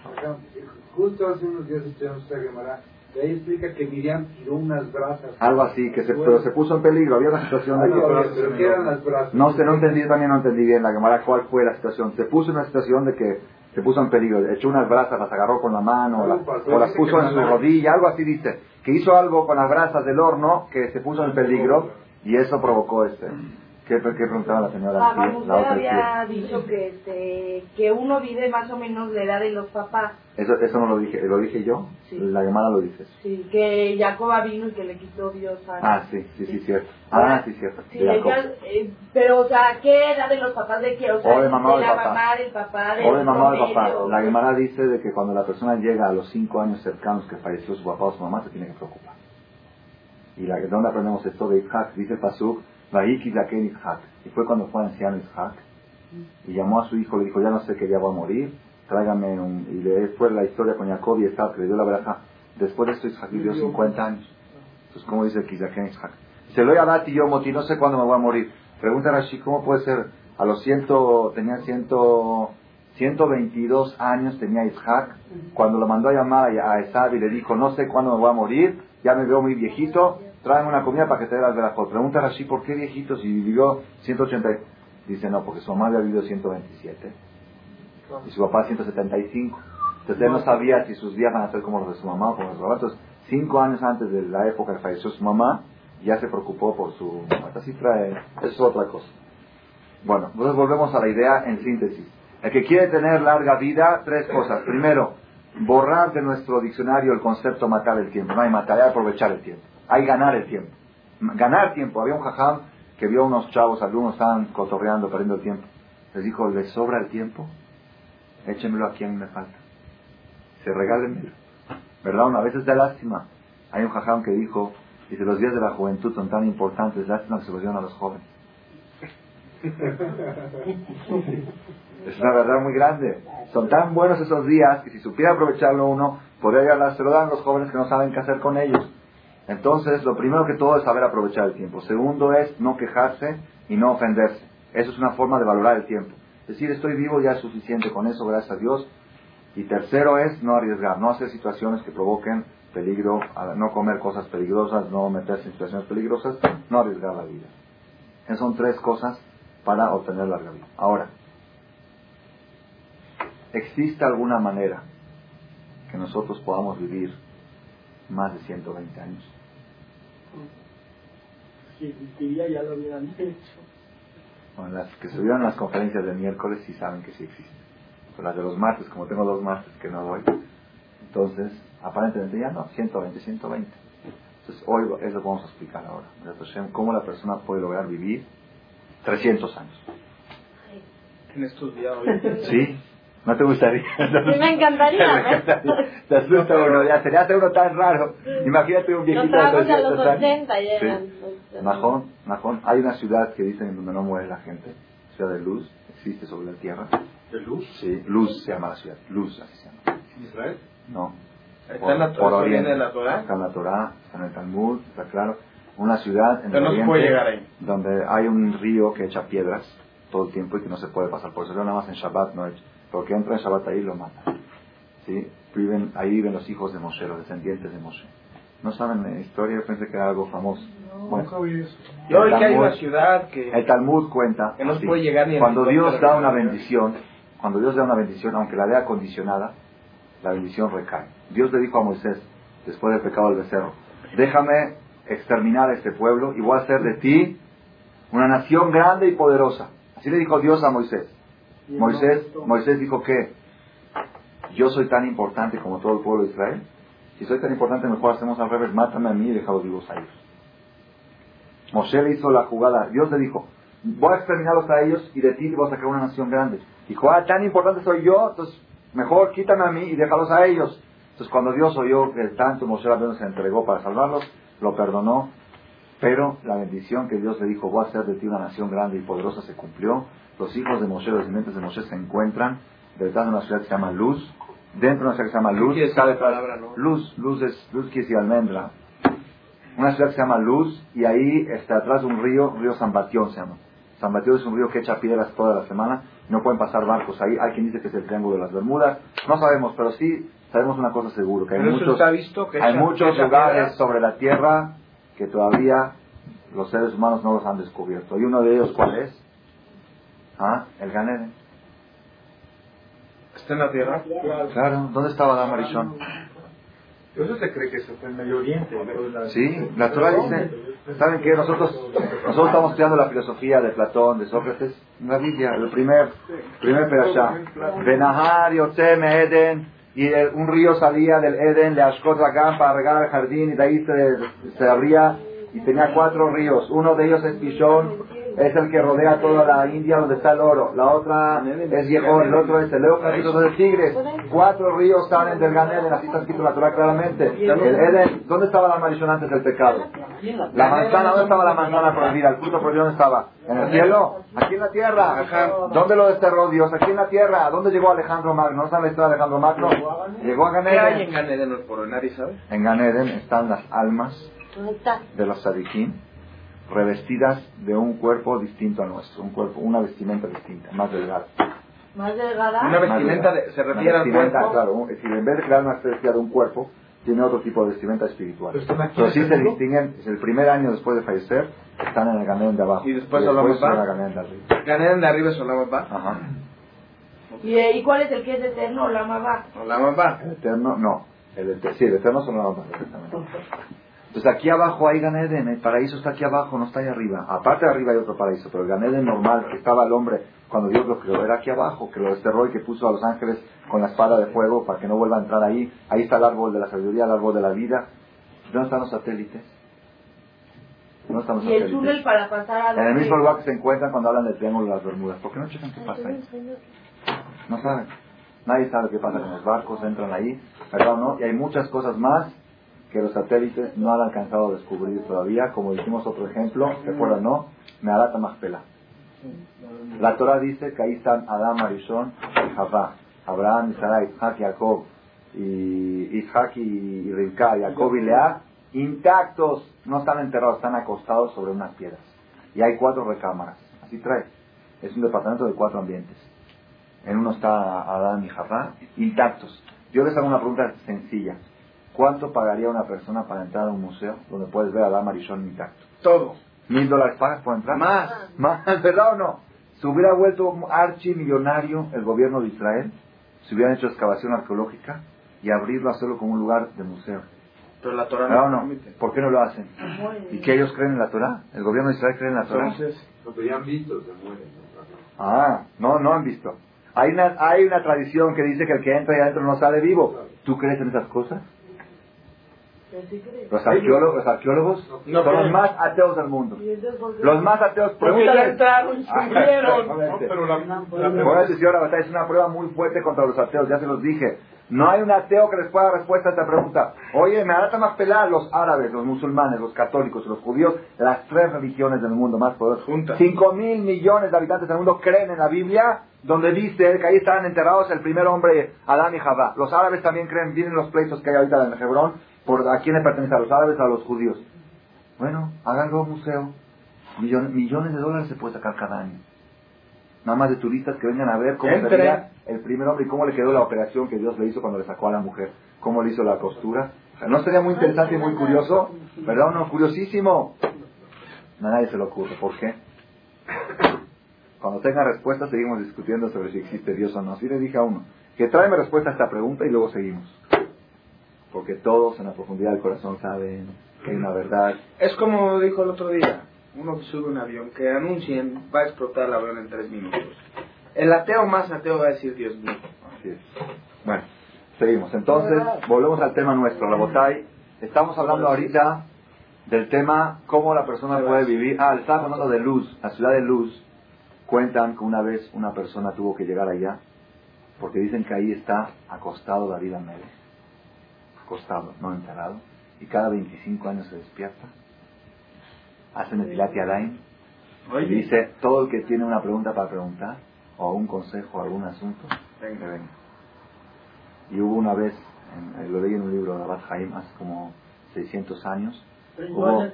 Justo hace unos días estudiamos esta Gemara. De ahí explica que Miriam tiró unas brasas. Algo así, pero se puso en peligro. Había una situación de que... ¿Pero qué eran las brasas? No entendí bien la Gemara cuál fue la situación. Se puso en una situación de que se puso en peligro. Echó unas brasas, las agarró con la mano, o las puso en su rodilla, algo así dice. Que hizo algo con las brasas del horno que se puso en peligro y eso provocó ¿Qué preguntaba la señora? Usted había dicho que uno vive más o menos la edad de los papás. Eso no lo dije yo. Sí. La Gemara lo dice. Sí, que Jacoba vino y que le quitó Dios a... sí, cierto. Sí, cierto. Sí, pero, o sea, ¿qué edad de los papás de qué? O sea, de mamá o de la papá. mamá, del papá, O de mamá o del papá. La Gemara dice de que cuando la persona llega a los 5 años cercanos que falleció su papá o su mamá, se tiene que preocupar. ¿Y de dónde aprendemos esto? De Ishak, dice Pasuk, Vahiki Zaken Ishak. Y fue cuando fue anciano Ishak, y llamó a su hijo, le dijo, ya no sé que ya voy a morir, tráigame y después la historia con Jacob y Esab, que le dio la braja. Después de esto Ishak vivió 50 años. Entonces, ¿cómo dice Kizaken Ishak? Se lo a y yo moti, no sé cuándo me voy a morir. Pregunta a Rashi, ¿cómo puede ser? A los 122 años tenía Ishak, cuando lo mandó a llamar a Esab y le dijo, no sé cuándo me voy a morir, ya me veo muy viejito, tráeme una comida para que te dé las verajot. Pregunta a Rashi, ¿por qué viejito si vivió 180? Dice, no, porque su mamá había vivido 127 y su papá 175. Entonces él no sabía si sus días van a ser como los de su mamá o como los de su papá. Entonces, 5 años antes de la época que falleció su mamá, ya se preocupó por su... Esta cifra es otra cosa. Bueno, entonces volvemos a la idea en síntesis. El que quiere tener larga vida, 3 cosas. Primero, borrar de nuestro diccionario el concepto matar el tiempo. No hay matar, hay aprovechar el tiempo. Hay ganar el tiempo. Ganar tiempo. Había un jajam que vio a unos chavos, algunos estaban cotorreando, perdiendo el tiempo. Les dijo, ¿les sobra el tiempo? Échenmelo aquí, a mí me falta. Se regálenmelo. ¿Verdad? A veces da lástima. Hay un jajam que dice, los días de la juventud son tan importantes, lástima que se los dieron a los jóvenes. Es una verdad muy grande. Son tan buenos esos días que si supiera aprovecharlo uno, podría dárselo a los jóvenes que no saben qué hacer con ellos. Entonces, lo primero que todo es saber aprovechar el tiempo. Segundo es no quejarse y no ofenderse. Eso es una forma de valorar el tiempo. Es decir, estoy vivo, ya es suficiente con eso, gracias a Dios. Y tercero es no arriesgar, no hacer situaciones que provoquen peligro, no comer cosas peligrosas, no meterse en situaciones peligrosas, no arriesgar la vida. Esas son 3 cosas para obtener larga vida. Ahora, ¿existe alguna manera que nosotros podamos vivir más de 120 años? Si existiría ya lo hubieran hecho. Bueno, las que se vieron en las conferencias del miércoles sí saben que sí existen. Pero las de los martes, como tengo 2 martes que no doy, entonces aparentemente ya no, 120. Entonces hoy es lo que vamos a explicar ahora. Cómo la persona puede lograr vivir 300 años. En estos días hoy. ¿Sí? ¿No te gustaría? Sí, me encantaría. Te asusta uno, ya sería uno tan raro. Imagínate un viejito de 300 años. Sí. Najón. Hay una ciudad que dicen donde no muere la gente. Ciudad de Luz, existe sobre la tierra. ¿De Luz? Sí, Luz se llama la ciudad. Luz, así se llama. ¿En Israel? No. ¿Está en la Torah? Está en la Torah, está en el Talmud, está claro. Una ciudad en el Oriente, no se puede llegar ahí, donde hay un río que echa piedras todo el tiempo y que no se puede pasar por eso. Nada más en Shabbat no echa. Porque entra en Shabbat ahí lo mata. ¿Sí? Ahí viven los hijos de Moshe, los descendientes de Moshe. ¿No saben la historia? Yo pensé que era algo famoso. Bueno, yo oí que hay una ciudad que... El Talmud cuenta que no se puede llegar ni cuando Dios da una bendición, aunque la dé condicionada, la bendición recae. Dios le dijo a Moisés, después del pecado del becerro, déjame exterminar a este pueblo y voy a hacer de ti una nación grande y poderosa. Así le dijo Dios a Moisés. Moisés dijo que yo soy tan importante como todo el pueblo de Israel. Si soy tan importante, mejor hacemos al revés, mátame a mí y déjalos vivos a ellos. Moshe le hizo la jugada. Dios le dijo, voy a exterminarlos a ellos y de ti te voy a sacar una nación grande. Dijo, tan importante soy yo, entonces mejor quítame a mí y déjalos a ellos. Entonces cuando Dios oyó que tanto Moshe se entregó para salvarlos, lo perdonó. Pero la bendición que Dios le dijo, voy a hacer de ti una nación grande y poderosa, se cumplió. Los hijos de Moshe, los descendientes de Moshe se encuentran detrás de una ciudad que se llama Luz. Dentro de una ciudad que se llama Luz. ¿Qué es palabra, no? Luz quiere decir almendra. Una ciudad que se llama Luz y ahí está atrás de un río San Batión se llama. San Batión es un río que echa piedras toda la semana. No pueden pasar barcos ahí. Hay quien dice que es el Triángulo de las Bermudas. No sabemos, pero sí sabemos una cosa seguro, que hay muchos lugares sobre la tierra que todavía los seres humanos no los han descubierto. Y uno de ellos, ¿cuál es? El Gan Eden. ¿Está en la tierra? Claro. ¿Dónde estaba Adam Arishon? Eso se cree que eso fue en Medio Oriente. Sí, la Torah dice, ¿saben qué? Nosotros estamos estudiando la filosofía de Platón, de Sócrates, en la Biblia, el primer perashá. Benahar Yotzeh Eden, y un río salía del Eden, de Ashkot Ragam, para regar el jardín, y de ahí se abría, y tenía 4 ríos. Uno de ellos es Pishón, es el que rodea toda la India donde está el oro. La otra es Yehor, el otro es el Éufrates de Tigres. 4 ríos salen del Gan Eden, así está escrito en la Torah claramente. El Eden, ¿dónde estaba la maldición antes del pecado? La manzana, ¿dónde estaba la manzana prohibida? El fruto prohibido, ¿dónde estaba? ¿En el cielo? Aquí en la tierra. ¿Dónde lo desterró Dios? Aquí en la tierra. ¿Dónde llegó Alejandro Magno? ¿No sabe la historia de Alejandro Magno? Llegó a Gan Eden. ¿Qué hay en Gan Eden, por nadie sabe? En Gan Eden están las almas de los tzadikim, revestidas de un cuerpo distinto a nuestro, una vestimenta distinta, más delgada. ¿Más delgada? Una vestimenta se refiere al cuerpo. Claro, es decir, en vez de crear una vestimenta de un cuerpo, tiene otro tipo de vestimenta espiritual. Pero sí se distinguen, es el primer año después de fallecer, están en el Gan Eden de abajo. Y después Olam van a Gan Eden de arriba. Gan Eden de arriba es Olam Haba. Ajá. ¿Y cuál es el que es eterno? Olam Haba. Olam Haba. El eterno, no. El eterno son Olam Haba, exactamente. Entonces aquí abajo hay Gan Eden, el paraíso está aquí abajo, no está ahí arriba. Aparte de arriba hay otro paraíso, pero el Gan Eden normal que estaba el hombre cuando Dios lo creó era aquí abajo, que lo desterró y que puso a los ángeles con la espada de fuego para que no vuelva a entrar ahí. Ahí está el árbol de la sabiduría, el árbol de la vida. ¿Dónde están los satélites? ¿Dónde están los ¿Y satélites? el túnel para pasar a En el mismo lugar que se encuentran cuando hablan del triángulo de las Bermudas. ¿Por qué no checan qué pasa ahí? No saben. Nadie sabe qué pasa con los barcos, entran ahí, ¿verdad o no? Y hay muchas cosas más que los satélites no han alcanzado a descubrir todavía, como dijimos otro ejemplo, ¿se acuerdan, no? Meharat Machpelah. La Torah dice que ahí están Adam, Arishon y Javá, Abraham, Sarai, Isaac, Jacob, y Isaac y Rivka, Jacob y Lea, intactos, no están enterrados, están acostados sobre unas piedras. Y hay 4 recámaras, así trae. Es un departamento de 4 ambientes. En uno está Adán y Javá, intactos. Yo les hago una pregunta sencilla. ¿Cuánto pagaría una persona para entrar a un museo donde puedes ver a Adam Arishon intacto? Todo. $1,000 pagas por entrar. Más, ¿verdad o no? Se hubiera vuelto archimillonario el gobierno de Israel si hubieran hecho excavación arqueológica y abrirlo a hacerlo como un lugar de museo. Pero la Torah ¿Verdad o no no? permite. ¿Por qué no lo hacen? ¿Y que ellos creen en la Torah? ¿El gobierno de Israel cree en la Torah? Entonces, Lo que ya han visto, se mueren. No han visto. Hay una tradición que dice que el que entra y adentro no sale vivo. ¿Tú crees en esas cosas? Los arqueólogos son los más ateos del mundo. Los más ateos. Pregúntale. Es una prueba muy fuerte contra los ateos, ya se los dije. No hay un ateo que les pueda dar respuesta a esta pregunta. Oye, me hará más pelar los árabes, los musulmanes, los católicos, los judíos, las 3 religiones del mundo más poderosas. 5,000 millones de habitantes del mundo creen en la Biblia, donde dice que ahí estaban enterrados el primer hombre, Adán y Javá. Los árabes también creen, vienen los pleitos que hay ahorita en Hebrón, ¿a quién le pertenece? ¿A los árabes o a los judíos? Bueno, háganlo un museo. Millones de dólares se puede sacar cada año. Nada más de turistas que vengan a ver cómo sería el primer hombre y cómo le quedó la operación que Dios le hizo cuando le sacó a la mujer. Cómo le hizo la costura. O sea, ¿no sería muy interesante y muy curioso? ¿Verdad o no? Curiosísimo. A nadie se le ocurre. ¿Por qué? Cuando tenga respuesta seguimos discutiendo sobre si existe Dios o no. Así le dije a uno, que tráeme respuesta a esta pregunta y luego seguimos. Porque todos en la profundidad del corazón saben que hay una verdad. es como dijo el otro día, uno que sube un avión, que anuncien, va a explotar el avión en 3 minutos. El ateo más ateo va a decir, Dios mío. Así es. Bueno, seguimos. Entonces, volvemos al tema nuestro, Rabotay. Estamos hablando ahorita del tema cómo la persona puede vivir. Estamos hablando de Luz, la ciudad de Luz. Cuentan que una vez una persona tuvo que llegar allá, porque dicen que ahí está acostado David Amelech. Acostado, no enterrado. Y cada 25 años se despierta. Hacen el Netilat Yadayim. Y dice, todo el que tiene una pregunta para preguntar, o un consejo, o algún asunto, que venga. Y hubo una vez, lo leí en un libro de Abad Haim, hace como 600 años. Pero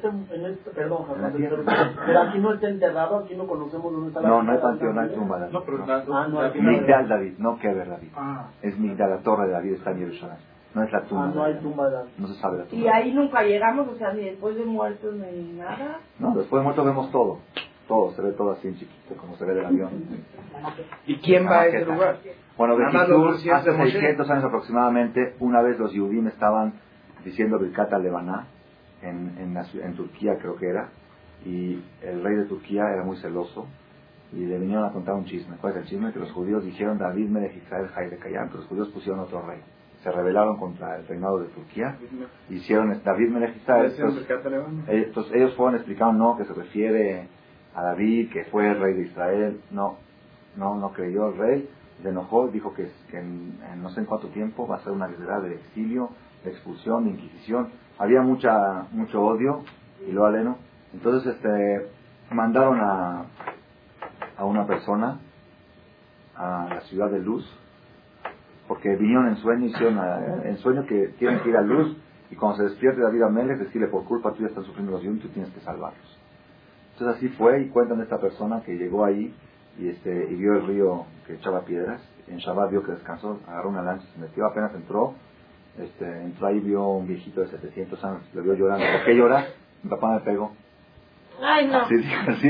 aquí no está enterrado, aquí no conocemos dónde está la No hay panteón, no hay tumba David. Migdal David, no Keber David. Es Migdal, la torre de David está en Jerusalén. No es la tumba. No hay tumba de David. No se sabe la tumba. Y ahí nunca llegamos, o sea, ni después de muertos ni nada. No, después de muertos vemos todo. Todo, se ve todo así en chiquito, como se ve del avión. ¿Y quién va a ese lugar? Bueno, Nada más Bekitur, los 200 hace de Moshe. 600 años aproximadamente, una vez los Yudim estaban diciendo Birkat al-Levaná en Turquía, creo que era, y el rey de Turquía era muy celoso, y le vinieron a contar un chisme. ¿Cuál es el chisme? Que los judíos dijeron David Melech Israel Jai de Kayam, que los judíos pusieron otro rey. Se rebelaron contra el reinado de Turquía, hicieron David Melech Israel. Entonces ellos fueron explicando, no, que se refiere a David, que fue el rey de Israel. No creyó el rey, se enojó, dijo que en no sé en cuánto tiempo va a ser una guerra de exilio, de expulsión, de inquisición. Había mucho odio, y lo aleno. Entonces mandaron a una persona a la ciudad de Luz, porque vinieron en sueño, hicieron en sueño que tienen que ir a Luz, y cuando se despierte David Amelech, decirle, por culpa tuya están sufriendo los judíos, tú tienes que salvarlos. Entonces así fue, y cuentan de esta persona que llegó ahí y vio el río que echaba piedras. En Shabbat vio que descansó, agarró una lancha, se metió, apenas entró ahí, vio un viejito de 700 años, lo vio llorando. ¿Por qué llora? Mi papá me pegó. Ay, no. Así dijo, así.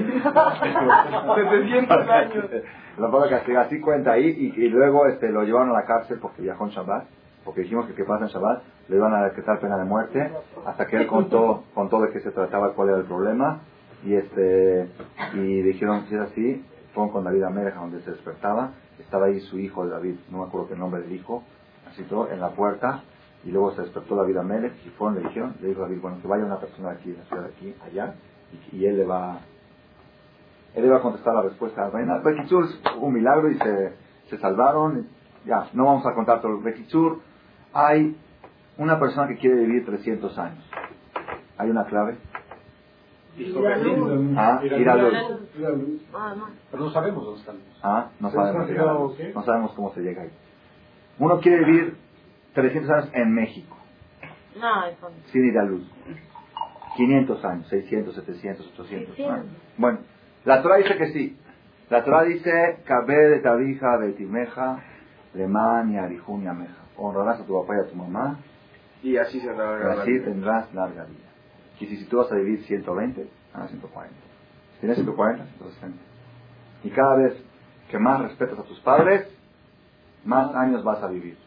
700 años. La papá castiga, así cuenta ahí, y luego lo llevaron a la cárcel porque viajó en Shabbat, porque dijimos que pasa en Shabbat, le iban a decretar pena de muerte, hasta que él contó de qué se trataba, cuál era el problema, y dijeron, si es así, fueron con David Amelech, donde se despertaba, estaba ahí su hijo de David, no me acuerdo qué nombre del hijo, así todo, en la puerta, y luego se despertó David Amelech, y fueron, le dijo David, bueno, que vaya una persona de aquí, de la ciudad de aquí, allá, y él le va a contestar la respuesta a la reina. Bekitsur, un milagro, y se salvaron. Ya, no vamos a contar todo. Bekitsur, hay una persona que quiere vivir 300 años. ¿Hay una clave? Ir a luz. Pero no sabemos dónde está luz. No sabemos llegar a luz. No sabemos cómo se llega ahí. Uno quiere vivir 300 años en México, sin ir a luz. 500 años, 600, 700, 800. Bueno, la Torah dice que sí. La Torah dice, Kabed et abija betimeja, leman y arijun y ameja. Honrarás a tu papá y a tu mamá, y así se así tendrás larga vida. Y si tú vas a vivir 120, 140. Si tienes 140, 160. Y cada vez que más respetas a tus padres, más años vas a vivir.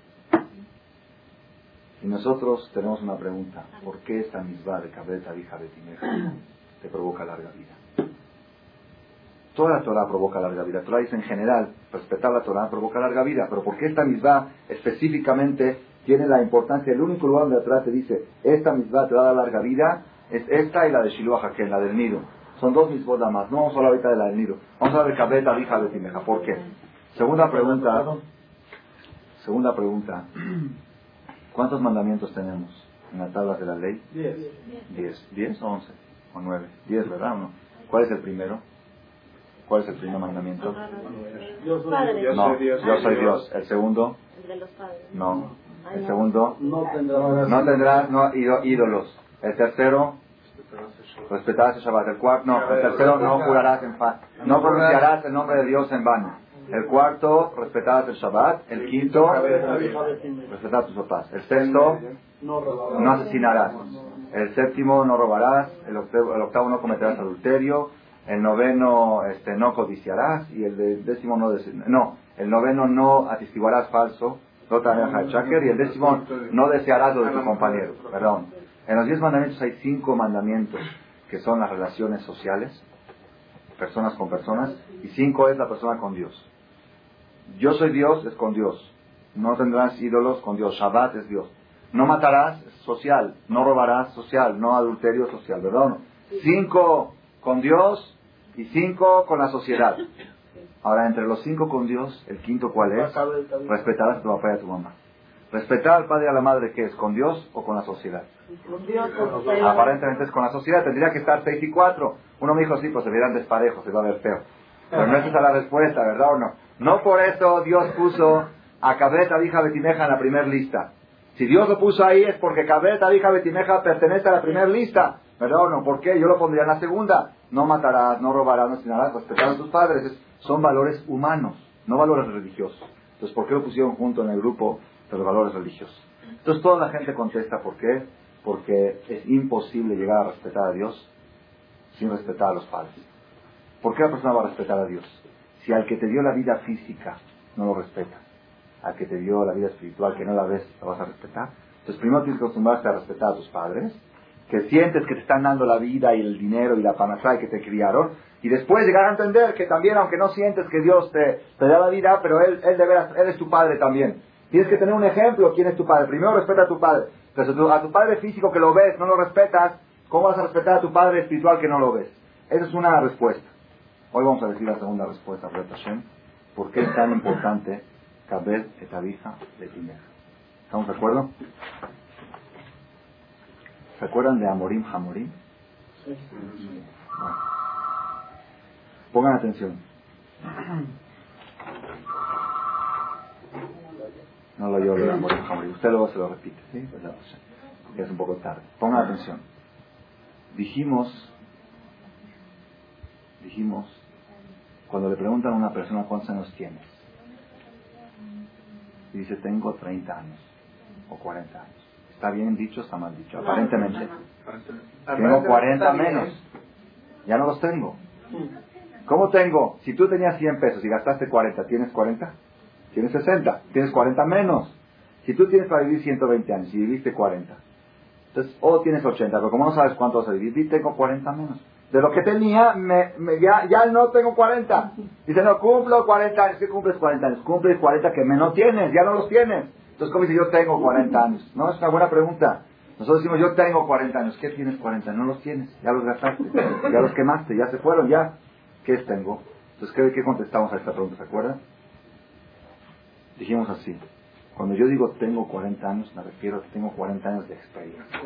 Y nosotros tenemos una pregunta: ¿por qué esta misbah de Kabed abija betimeja te provoca larga vida? Toda la Torah provoca larga vida. La Torah dice en general, respetar la Torah provoca larga vida. Pero ¿por qué esta misbah específicamente tiene la importancia? El único lugar donde la Torah te dice, esta misbah te va a dar larga vida, es esta y la de Shiloh HaKen, la del nido. Son dos misbot nada más. No vamos a hablar ahorita de la del nido. Vamos a hablar de Kabed abija betimeja. ¿Por qué? Segunda pregunta. ¿Cuántos mandamientos tenemos en las tablas de la ley? 10. 10 o 11 o 9. 10, ¿verdad o no? ¿Cuál es el primero? ¿Cuál es el primer mandamiento? Los padres. No, yo soy Dios. ¿El segundo? El de los padres. No. El segundo, No tendrás ídolos. El tercero, respetarás el Shabbat. El cuarto, el tercero, no jurarás en falso. No pronunciarás el nombre de Dios en vano. El cuarto, respetarás el Shabbat. El quinto, respetar a tus papás. El sexto, no asesinarás. El séptimo, no robarás. El octavo, no cometerás adulterio. El noveno, no codiciarás. Y el décimo, el noveno, no atestiguarás falso. Y el décimo, no desearás lo de tu compañero. Perdón. En los 10 mandamientos hay 5 mandamientos que son las relaciones sociales, personas con personas, y 5 es la persona con Dios. Yo soy Dios, es con Dios. No tendrás ídolos, con Dios. Shabbat es Dios. No matarás, social. No robarás, social. No adulterio, social. ¿Verdad? 5 con Dios y 5 con la sociedad. Ahora, entre los 5 con Dios, el quinto, ¿cuál es? Respetarás a tu papá y a tu mamá. Respetar al padre y a la madre, ¿qué es? ¿Con Dios o con la sociedad? Con Dios. Aparentemente es con la sociedad. Tendría que estar 6 y 4. Uno me dijo, sí, pues se verán desparejos, se va a ver feo. Pero no es esa la respuesta, ¿verdad o no? No por eso Dios puso a Kabed abija betimeja en la primera lista. Si Dios lo puso ahí es porque Kabed abija betimeja pertenece a la primera lista, ¿verdad o no? ¿Por qué? Yo lo pondría en la segunda. No matarás, no robarás, no asesinarás, respetar a tus padres. Son valores humanos, no valores religiosos. Entonces, ¿por qué lo pusieron junto en el grupo de los valores religiosos? Entonces, toda la gente contesta, ¿por qué? Porque es imposible llegar a respetar a Dios sin respetar a los padres. ¿Por qué la persona va a respetar a Dios? Si al que te dio la vida física no lo respetas, al que te dio la vida espiritual que no la ves, ¿lo vas a respetar? Entonces primero tienes que acostumbrarte a respetar a tus padres, que sientes que te están dando la vida y el dinero y la panacea y que te criaron, y después llegar a entender que también, aunque no sientes que Dios te da la vida, pero Él de veras, Él es tu padre también. Tienes que tener un ejemplo, ¿quién es tu padre? Primero respeta a tu padre. Pero a tu padre físico que lo ves, no lo respetas, ¿cómo vas a respetar a tu padre espiritual que no lo ves? Esa es una respuesta. Hoy vamos a decir la segunda respuesta, Hashem. ¿Por qué es tan importante Kabed et Abija Letimeja? ¿Estamos de acuerdo? ¿Se acuerdan de Amorim Hamorim? Sí. Bueno. Pongan atención. No lo oyó de Amorim Hamorim. Usted luego se lo repite, ¿sí? Porque es un poco tarde. Pongan atención. Dijimos, cuando le preguntan a una persona cuántos años tienes, y dice tengo 30 años o 40 años. ¿Está bien dicho o está mal dicho? Aparentemente. Tengo 40 menos. Ya no los tengo. ¿Cómo tengo? Si tú tenías 100 pesos y gastaste 40, ¿tienes 40? Tienes 60. Tienes 40 menos. Si tú tienes para vivir 120 años y viviste 40, entonces, o tienes 80, pero como no sabes cuánto vas a vivir, tengo 40 menos. De lo que tenía, ya no tengo 40. Dice, no, cumplo 40 años. ¿Qué cumples 40 años? Cumples 40 que no tienes, ya no los tienes. Entonces, ¿cómo dice yo tengo 40 años? No, es una buena pregunta. Nosotros decimos, yo tengo 40 años. ¿Qué tienes 40? No los tienes, ya los gastaste, ya los quemaste, ya se fueron, ya. ¿Qué es tengo? Entonces, ¿qué contestamos a esta pregunta? ¿Se acuerdan? Dijimos así. Cuando yo digo tengo 40 años, me refiero a que tengo 40 años de experiencia.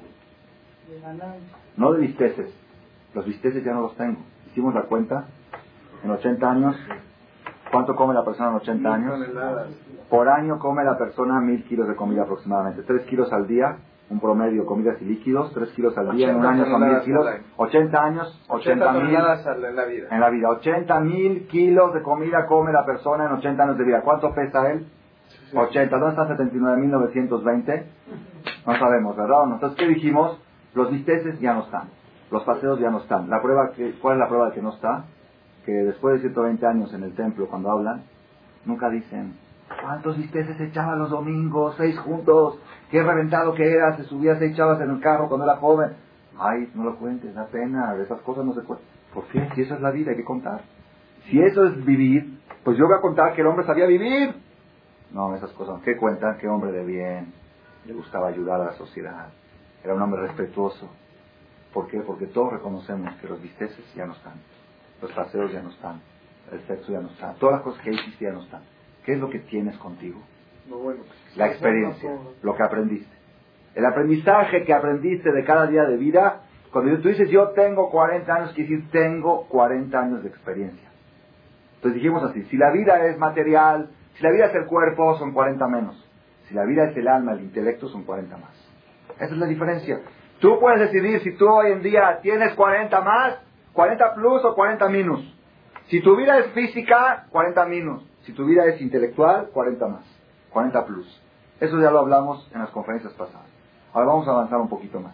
No de visteces. Los bisteces ya no los tengo. Hicimos la cuenta. En 80 años, ¿cuánto come la persona en 80 años? Por año come la persona 1000 kilos de comida aproximadamente. 3 kilos al día, un promedio, comidas y líquidos. 3 kilos al día, en un año son 1000 kilos. 80 años, 80.000 en la vida. 80.000 kilos de comida come la persona en 80 años de vida. ¿Cuánto pesa él? 80. ¿Dónde está 79.920? No sabemos, ¿verdad? Entonces, ¿qué dijimos? Los bisteces ya no están. Los paseos ya no están. ¿Cuál es la prueba de que no está? Que después de 120 años en el templo, cuando hablan, nunca dicen, ¿cuántos bisteces echabas los domingos? 6 juntos. Qué reventado que eras. Se subía 6 chavas en el carro cuando era joven. Ay, no lo cuentes, da pena. Esas cosas no se cuentan. ¿Por qué? Si eso es la vida, hay que contar. Si eso es vivir, pues yo voy a contar que el hombre sabía vivir. No, esas cosas. ¿Qué cuentan? Que hombre de bien. Le gustaba ayudar a la sociedad. Era un hombre respetuoso. ¿Por qué? Porque todos reconocemos que los bisteces ya no están. Los paseos ya no están. El sexo ya no está. Todas las cosas que hiciste ya no están. ¿Qué es lo que tienes contigo? La experiencia. Lo que aprendiste. El aprendizaje que aprendiste de cada día de vida. Cuando tú dices yo tengo 40 años, quiere decir tengo 40 años de experiencia. Entonces dijimos así. Si la vida es material, si la vida es el cuerpo, son 40 menos. Si la vida es el alma, el intelecto, son 40 más. Esa es la diferencia. Tú puedes decidir si tú hoy en día tienes 40 más, 40 plus o 40 minus. Si tu vida es física, 40 minus. Si tu vida es intelectual, 40 más, 40 plus. Eso ya lo hablamos en las conferencias pasadas. Ahora vamos a avanzar un poquito más.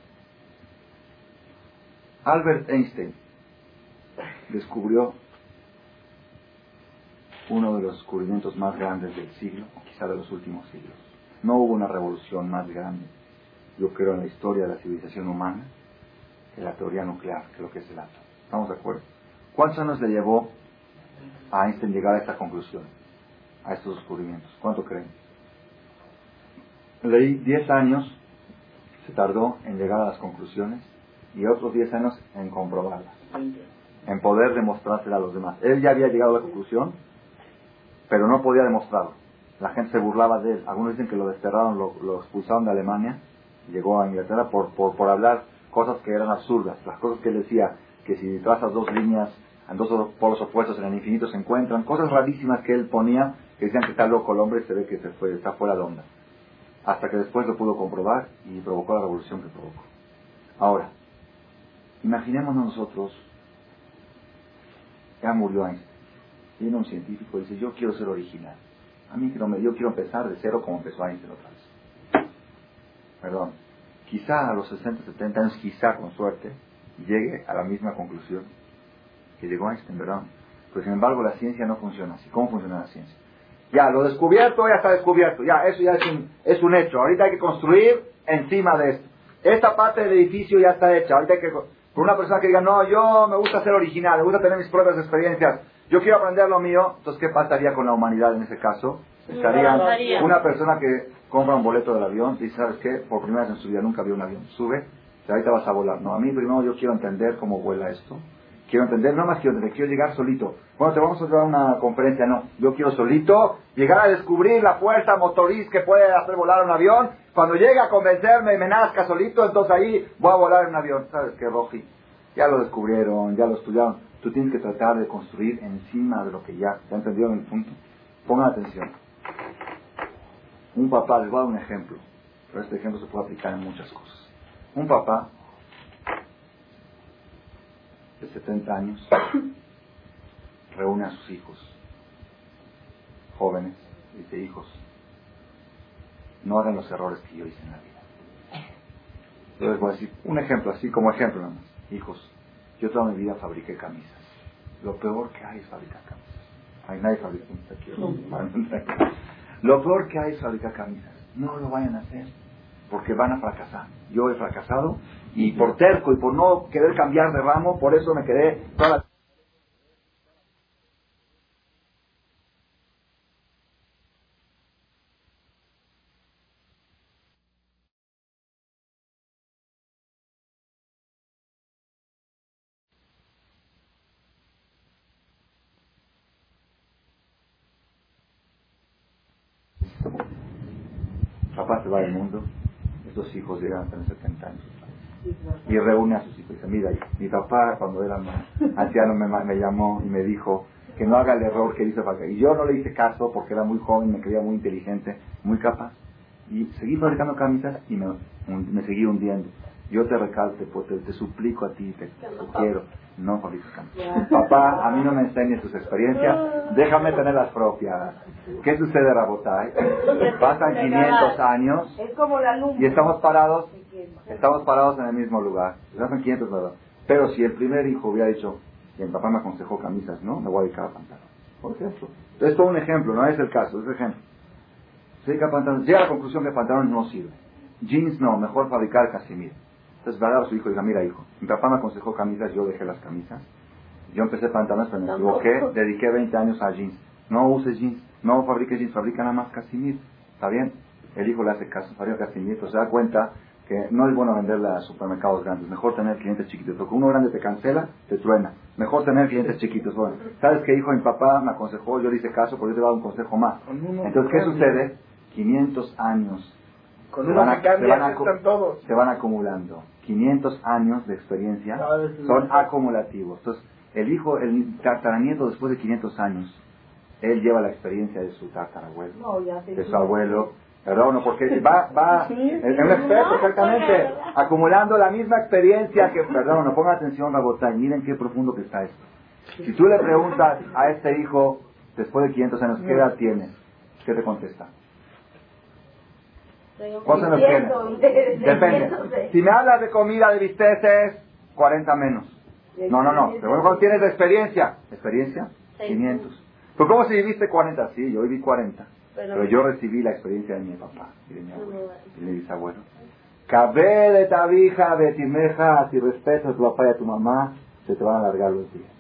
Albert Einstein descubrió uno de los descubrimientos más grandes del siglo, o quizá de los últimos siglos. No hubo una revolución más grande, yo creo, en la historia de la civilización humana que la teoría nuclear, que lo que es el átomo. ¿Estamos de acuerdo? ¿Cuántos años le llevó a Einstein llegar a esta conclusión, a estos descubrimientos? ¿Cuánto creen? Leí 10 años se tardó en llegar a las conclusiones y otros 10 años en comprobarlas, en poder demostrársela a los demás. Él ya había llegado a la conclusión, pero no podía demostrarlo. La gente se burlaba de él. Algunos dicen que lo desterraron, lo expulsaron de Alemania, llegó a Inglaterra por hablar cosas que eran absurdas. Las cosas que él decía, que si trazas 2 líneas en 2 polos opuestos en el infinito se encuentran, cosas rarísimas que él ponía, que decían que está loco el hombre y se ve que está fuera de onda. Hasta que después lo pudo comprobar y provocó la revolución que provocó. Ahora, imaginémonos nosotros, ya murió Einstein, viene un científico y dice, yo quiero ser original. Yo quiero empezar de cero como empezó Einstein otra vez. Perdón. Quizá a los 60, 70 años, quizá con suerte, llegue a la misma conclusión que llegó Einstein, ¿verdad? Pero sin embargo la ciencia no funciona así. ¿Cómo funciona la ciencia? Ya, lo descubierto ya está descubierto. Ya, eso ya es un hecho. Ahorita hay que construir encima de esto. Esta parte del edificio ya está hecha. Ahorita hay que... Por una persona que diga, no, yo me gusta ser original, me gusta tener mis propias experiencias, yo quiero aprender lo mío, entonces, ¿qué pasaría con la humanidad en ese caso? Estaría una persona que compra un boleto del avión y dice, ¿sabes qué? Por primera vez en su vida nunca vio un avión. Sube, ahorita vas a volar. No, a mí primero yo quiero entender cómo vuela esto. Quiero entender, no más quiero entender, quiero llegar solito. Bueno, te vamos a llevar a una conferencia, no. Yo quiero solito llegar a descubrir la fuerza motriz que puede hacer volar un avión. Cuando llegue a convencerme y me nazca solito, entonces ahí voy a volar en un avión. ¿Sabes qué, Roji? Ya lo descubrieron, ya lo estudiaron. Tú tienes que tratar de construir encima de lo que ya. ¿Ya entendieron el punto? Pongan atención. Un papá, les voy a dar un ejemplo. Pero este ejemplo se puede aplicar en muchas cosas. Un papá de 70 años reúne a sus hijos jóvenes y dice, hijos, no hagan los errores que yo hice en la vida. Yo les voy a decir un ejemplo, así como ejemplo nada más. Hijos, yo toda mi vida fabriqué camisas. Lo peor que hay es fabricar camisas. Ay, nadie fabrica camisas. Lo peor que hay es fabricar camisas. No lo vayan a hacer, porque van a fracasar. Yo he fracasado, y por terco y por no querer cambiar de ramo, por eso me quedé toda la... Papá se va del mundo, estos hijos llegan a tener 70 años. Y reúne a sus hijos y dice, mira, mi papá cuando era anciano me llamó y me dijo que no haga el error que hizo Fabricar. Y yo no le hice caso porque era muy joven, me creía muy inteligente, muy capaz. Y seguí fabricando camisas y me seguí hundiendo. Yo te recalco, te suplico a ti, te quiero, no fabriques camisas. Papá, a mí no me enseñes tus experiencias, déjame tener las propias. ¿Qué sucede, Rabotai? Pasan 500 años y estamos parados en el mismo lugar. Pasan 500 años. Pero si el primer hijo hubiera dicho, que mi papá me aconsejó camisas, no, me voy a dedicar a pantalón. Por ejemplo. Es todo un ejemplo, no es el caso, es un ejemplo. Se dedica a pantalón, llega a la conclusión que el pantalón no sirve. Jeans no, mejor fabricar casimir. Entonces va a dar a su hijo y diga, mira hijo, mi papá me aconsejó camisas, yo dejé las camisas. Yo empecé pantalones, pero me equivoqué, dediqué 20 años a jeans. No uses jeans, no fabriques jeans, fabrica nada más casimir. ¿Está bien? El hijo le hace caso, fabrica casimir, pero se da cuenta que no es bueno venderla a supermercados grandes, mejor tener clientes chiquitos, porque uno grande te cancela, te truena. Mejor tener clientes chiquitos. Bueno, ¿sabes qué hijo? Mi papá me aconsejó, yo le hice caso, porque yo te voy a dar un consejo más. Entonces, ¿qué sucede? 500 años se van acumulando. 500 años de experiencia son acumulativos. Entonces, el tataranieto después de 500 años, él lleva la experiencia de su tatarabuelo, de su abuelo, ¿verdad? No, porque es un experto, exactamente, acumulando la misma experiencia que, perdón, no pongan atención, Rabotay, miren qué profundo que está esto. Si tú le preguntas a este hijo, después de 500 años, ¿qué edad tienes? ¿Qué te contesta? ¿Cuántos años tienes? Depende. Si me hablas de comida de bisteces, 40 menos. No. ¿Cuánto tienes de experiencia? ¿Experiencia? 500. ¿Pero cómo si viviste 40? Sí, yo viví 40. Pero yo recibí la experiencia de mi papá y de mi abuelo y de mi bisabuelo. Cabé de tabija, de timeja, si respetas a tu papá y a tu mamá, se te van a alargar los días.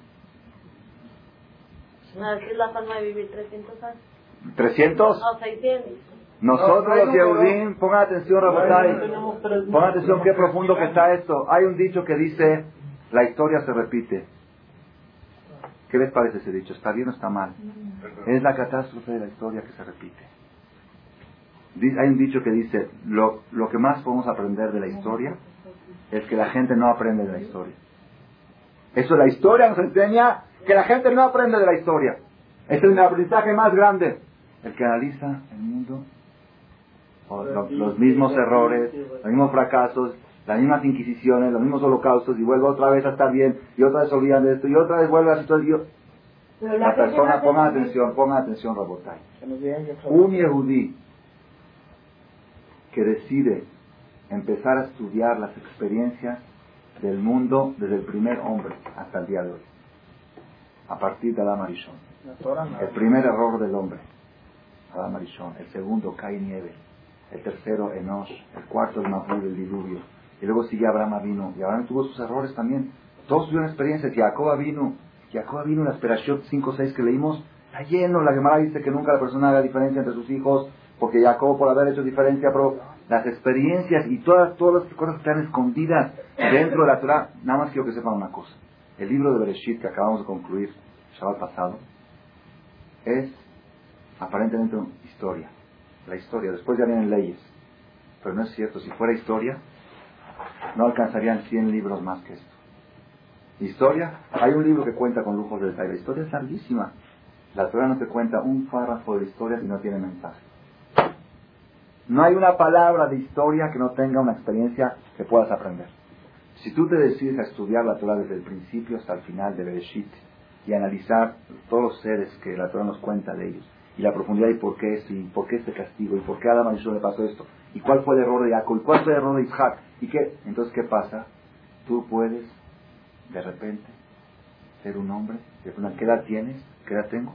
¿Qué es la forma de vivir 300 años? ¿300? No, 600. Nosotros los Yehudim, pongan atención, Rabotai, pongan atención qué profundo que está esto. Hay un dicho que dice, la historia se repite. ¿Qué les parece ese dicho? ¿Está bien o está mal? Es la catástrofe de la historia que se repite. Hay un dicho que dice, lo que más podemos aprender de la historia es que la gente no aprende de la historia. Eso, la historia nos enseña que la gente no aprende de la historia. Este es el aprendizaje más grande. El que analiza el mundo, los mismos errores, los mismos fracasos, las mismas inquisiciones, los mismos holocaustos, y vuelve otra vez a estar bien, y otra vez olvidan de esto, y otra vez vuelve a la situación. La persona, pongan atención, Rabotai. Un yehudí que decide empezar a estudiar las experiencias del mundo desde el primer hombre hasta el día de hoy, a partir de Adam Arishon, el primer error del hombre, Adam Arishon, el segundo Caín y Abel, el tercero Enosh, el cuarto el Mahud, el diluvio, y luego sigue Abraham Avinu, y Abraham tuvo sus errores también, todos tuvieron experiencias. Jacob Avinu, la Perashot 5 o 6 que leímos, está lleno. La Gemara dice que nunca la persona haga diferencia entre sus hijos, porque Jacob por haber hecho diferencia, pero las experiencias y todas las cosas que están escondidas dentro de la Torah. Nada más quiero que sepan una cosa: el libro de Bereshit que acabamos de concluir el Shabbat pasado es aparentemente una historia, la historia, después ya vienen leyes, pero no es cierto. Si fuera historia no alcanzarían 100 libros más que esto. Historia, hay un libro que cuenta con lujos de detalle. La historia es larguísima. La Torah no te cuenta un párrafo de historia y no tiene mensaje. No hay una palabra de historia que no tenga una experiencia que puedas aprender. Si tú te decides a estudiar la Torah desde el principio hasta el final de Bereshit y analizar todos los seres que la Torah nos cuenta de ellos, y la profundidad y por qué esto, y por qué este castigo, y por qué a Adam Arishon le pasó esto, y cuál fue el error de Jacob, y cuál fue el error de Isaac, y qué, entonces ¿qué pasa? Tú puedes de repente ser un hombre, ¿qué edad tienes? ¿Qué edad tengo?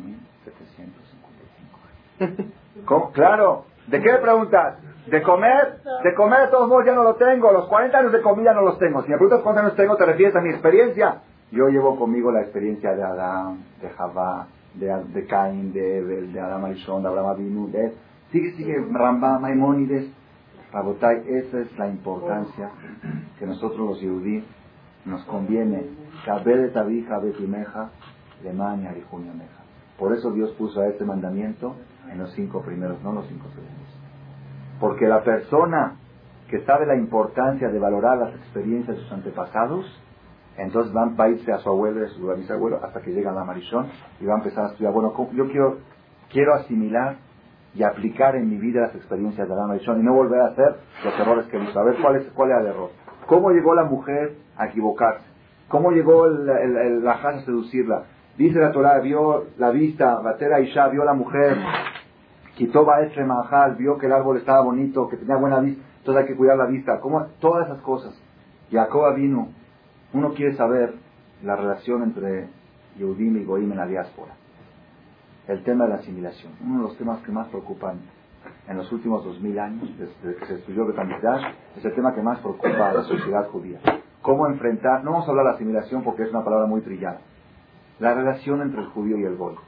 5.755. ¿Cómo? Claro, ¿de qué me preguntas? ¿De comer? De comer de todos modos ya no lo tengo, los 40 años de comida no los tengo. Si me preguntas cuántos años tengo, te refieres a mi experiencia. Yo llevo conmigo la experiencia de Adán, de Javá, de Caín, de Abel, de Adam Arishon, de Abraham Avinu, sigue Rambam, Maimónides. Rabotai, esa es la importancia que nosotros los Yehudí nos conviene. Por eso Dios puso a este mandamiento en los 5 primeros, no los 5 segundos. Porque la persona que sabe la importancia de valorar las experiencias de sus antepasados, entonces va a irse a su abuelo, a su bisabuelo, hasta que llega a la Marishón y va a empezar a estudiar. Bueno, yo quiero asimilar y aplicar en mi vida las experiencias de la Marishón y no volver a hacer los errores que hizo. A ver, ¿cuál era el error? ¿Cómo llegó la mujer a equivocarse? ¿Cómo llegó la Haj a seducirla? Dice la Torah, vio la vista, Batera Isha, vio la mujer, quitó Baetre Mahal, vio que el árbol estaba bonito, que tenía buena vista, entonces hay que cuidar la vista. ¿Cómo? Todas esas cosas. Jacob vino. Uno quiere saber la relación entre Yehudim y Goim en la diáspora. El tema de la asimilación. Uno de los temas que más preocupan en los últimos 2000 años, desde que se estudió Beit HaMikdash, es el tema que más preocupa a la sociedad judía. ¿Cómo enfrentar? No vamos a hablar de la asimilación porque es una palabra muy trillada. La relación entre el judío y el goy.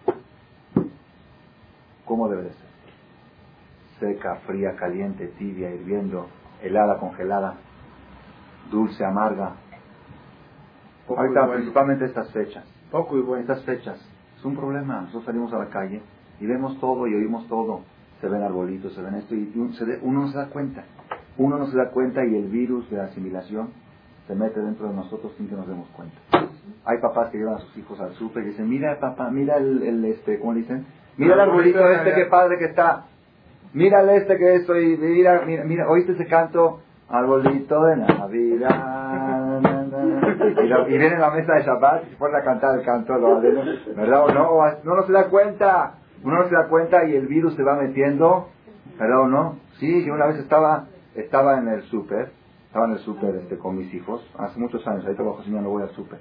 ¿Cómo debe de ser? Seca, fría, caliente, tibia, hirviendo, helada, congelada, dulce, amarga. Ahorita, bueno, principalmente estas fechas. Poco y bueno. Estas fechas es un problema. Nosotros salimos a la calle y vemos todo y oímos todo. Se ven arbolitos, se ven esto y uno no se da cuenta. Uno no se da cuenta y el virus de la asimilación se mete dentro de nosotros sin que nos demos cuenta. Hay papás que llevan a sus hijos al súper y dicen, mira papá, mira ¿cómo le dicen? Mira el arbolito qué padre que está. Mira que esto y mira, ¿oíste ese canto? Arbolito de Navidad. Y viene a la mesa de Shabbat y se ponen a cantar el canto, ¿verdad o no? Uno no se da cuenta. Uno no se da cuenta y el virus se va metiendo, ¿verdad o no? Sí, yo una vez estaba en el súper, con mis hijos, hace muchos años, ahí trabajo, si no voy al súper.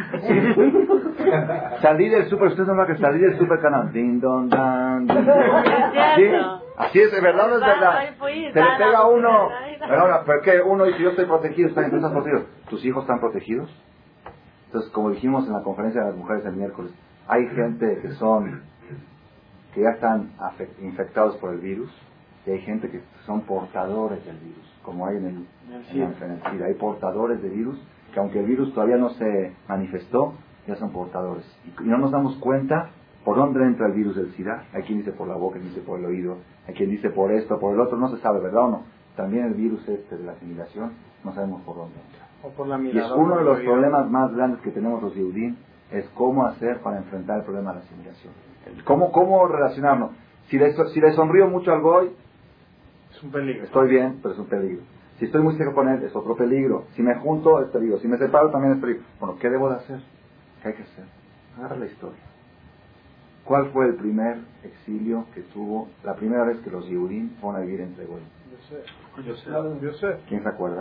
Salí del súper, ustedes no van a salir del súper canal. Din, don, dan, din, don. ¿Sí? Así es, ¿de verdad o no es verdad? Se le pega a uno. ¿Pero qué? Uno dice, yo estoy protegido, ¿tú estás protegido? ¿Tus hijos están protegidos? Entonces, como dijimos en la conferencia de las mujeres el miércoles, hay gente que ya están infectados por el virus, y hay gente que son portadores del virus, como hay en el SIDA. Hay portadores de virus, que aunque el virus todavía no se manifestó, ya son portadores. Y no nos damos cuenta por dónde entra el virus del SIDA. Hay quien dice por la boca, hay quien dice por el oído, hay quien dice por esto, por el otro, no se sabe, ¿verdad o no? También el virus de la asimilación, no sabemos por dónde entra. O por la mirada, y es uno de los problemas más grandes que tenemos los Yehudim, es cómo hacer para enfrentar el problema de la asimilación. ¿Cómo relacionarnos? Si le sonrío mucho al goy, es un peligro. Estoy bien, pero es un peligro. Si estoy muy seco con él, es otro peligro. Si me junto, es peligro. Si me separo, también es peligro. Bueno, ¿qué debo de hacer? ¿Qué hay que hacer? Agarra la historia. ¿Cuál fue el primer exilio que tuvo, la primera vez que los Yehudim fueron a vivir entre goy? Yo sé. ¿Quién se acuerda?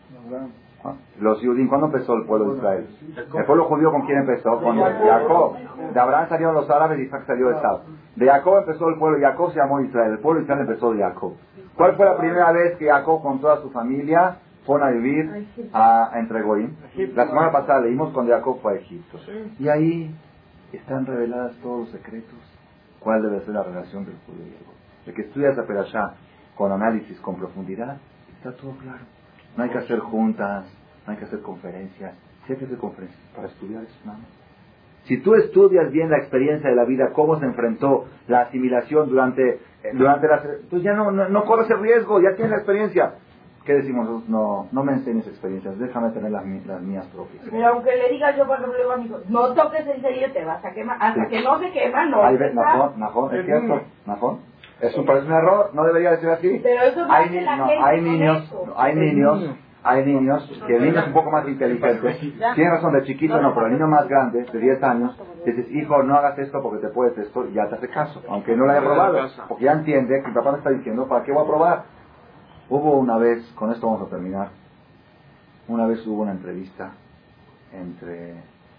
Los judíos, ¿cuándo empezó el pueblo de Israel? El pueblo judío, ¿con quién empezó? Con Jacob. De Abraham salieron los árabes y Isaac salió de Esau. De Jacob empezó el pueblo, Jacob se llamó Israel. El pueblo de Israel empezó de Jacob. ¿Cuál fue la primera vez que Jacob con toda su familia fueron a vivir entre Goim? La semana pasada leímos cuando Jacob fue a Egipto. Y ahí están reveladas todos los secretos. ¿Cuál debe ser la relación del judío y el goy? El que estudia esa perashá con análisis, con profundidad, está todo claro. No hay que hacer juntas, no hay que hacer conferencias. Si hay que hacer conferencias para estudiar eso, nada más. Si tú estudias bien la experiencia de la vida, cómo se enfrentó la asimilación durante la... Pues ya no corres el riesgo, ya tienes la experiencia. ¿Qué decimos nosotros? No me enseñes experiencias, déjame tener las mías propias. Pero aunque le diga yo, por ejemplo, a mi hijo, no toques en serio, te vas a quemar. Hasta que no se quema, no. Ahí ves, Najón, es cierto, Najón. Parece un error, no debería decir así. Pero eso no hace la gente hay niños, que el niño es un poco más inteligente. Tiene razón, de chiquito no, pero el niño más grande, de 10 años, dices, hijo, no hagas esto porque te puedes esto, y ya te hace caso, aunque no lo haya probado, porque ya entiende que mi papá me está diciendo, ¿para qué voy a probar? Hubo una vez, con esto vamos a terminar, una vez hubo una entrevista entre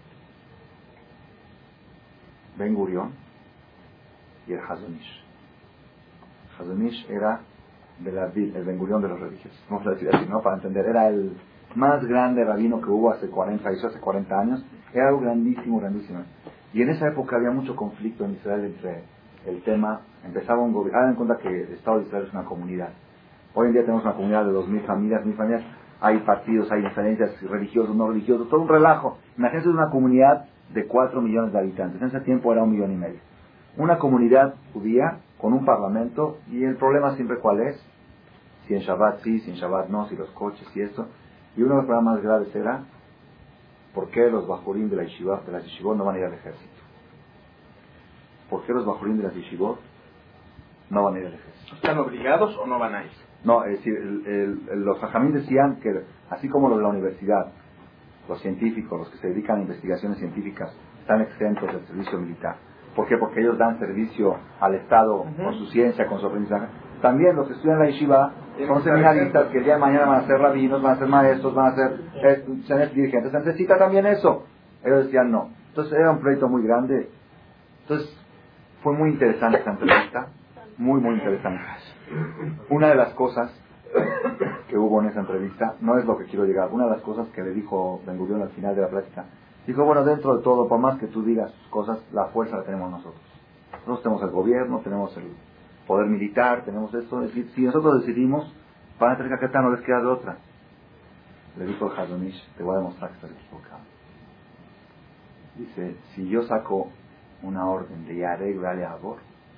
Ben Gurión y el Hazon Ish. Hazon Ish era el Ben Gurión de los religiosos, vamos a decir así, ¿no? Para entender, era el más grande rabino que hubo hace 40 años, era algo grandísimo. Y en esa época había mucho conflicto en Israel entre el tema, empezaba un gobierno, hagan en cuenta que el Estado de Israel es una comunidad. Hoy en día tenemos una comunidad de 2.000 familias, hay partidos, hay diferencias religiosos, no religiosos, todo un relajo. Imagínense una comunidad de 4 millones de habitantes, en ese tiempo era 1,5 millones. Una comunidad judía con un parlamento, y el problema siempre ¿cuál es? Si en Shabbat sí, si en Shabbat no, si los coches y esto. Y uno de los problemas más graves era ¿por qué los bajurín de las yeshivot no van a ir al ejército? ¿Por qué los bajurín de las yeshivot no van a ir al ejército? ¿Están obligados o no van a ir? No, es decir, los jajamín decían que así como los de la universidad, los científicos, los que se dedican a investigaciones científicas, están exentos del servicio militar. ¿Por qué? Porque ellos dan servicio al Estado con su ciencia, con su aprendizaje. También los que estudian la yeshiva son seminaristas que el día de mañana van a ser rabinos, van a ser maestros, van a ser dirigentes. Se necesita también eso. Ellos decían no. Entonces era un proyecto muy grande. Entonces fue muy interesante esta entrevista. Muy interesante. Una de las cosas que hubo en esa entrevista, no es lo que quiero llegar, una de las cosas que le dijo Ben Gurión al final de la plática, dijo, bueno, dentro de todo, por más que tú digas cosas, la fuerza la tenemos nosotros. Nosotros tenemos el gobierno, tenemos el poder militar, tenemos esto, es decir, si nosotros decidimos, van a tener que acatar, no les queda de otra. Le dijo el Hazon Ish, te voy a demostrar que estás equivocado. Dice, si yo saco una orden de Yarek Vale Abor,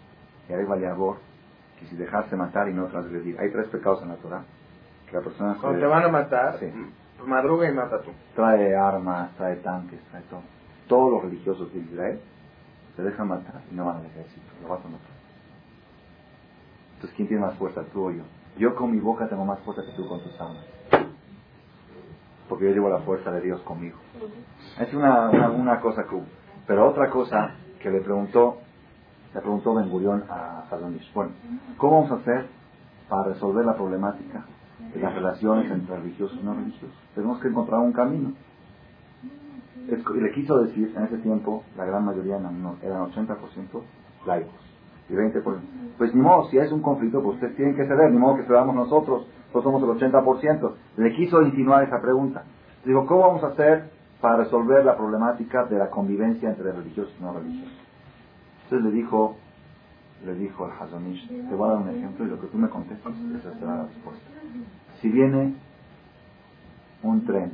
que si dejarse matar y no transgredir. Hay 3 pecados en la Torah. Que la persona cuando te van a matar, sí, madruga y mata tú. Trae armas, trae tanques, trae todo. Todos los religiosos de Israel se dejan matar y no van al ejército. Lo matan otro. Entonces, ¿quién tiene más fuerza, tú o yo? Yo con mi boca tengo más fuerza que tú con tus armas. Porque yo llevo la fuerza de Dios conmigo. Es una cosa que hubo. Pero otra cosa que le preguntó Ben Gurión a Hazon Ish. Bueno, ¿cómo vamos a hacer para resolver la problemática de las relaciones entre religiosos y no religiosos? Tenemos que encontrar un camino. Y le quiso decir, en ese tiempo, la gran mayoría eran 80% laicos y 20%. Pues ni modo, si es un conflicto, pues ustedes tienen que ceder, ni modo que cedamos nosotros somos el 80%. Le quiso insinuar esa pregunta. Digo, ¿cómo vamos a hacer para resolver la problemática de la convivencia entre religiosos y no religiosos? Entonces le dijo al Hazon Ish, te voy a dar un ejemplo y lo que tú me contestes, esa será la respuesta. Si viene un tren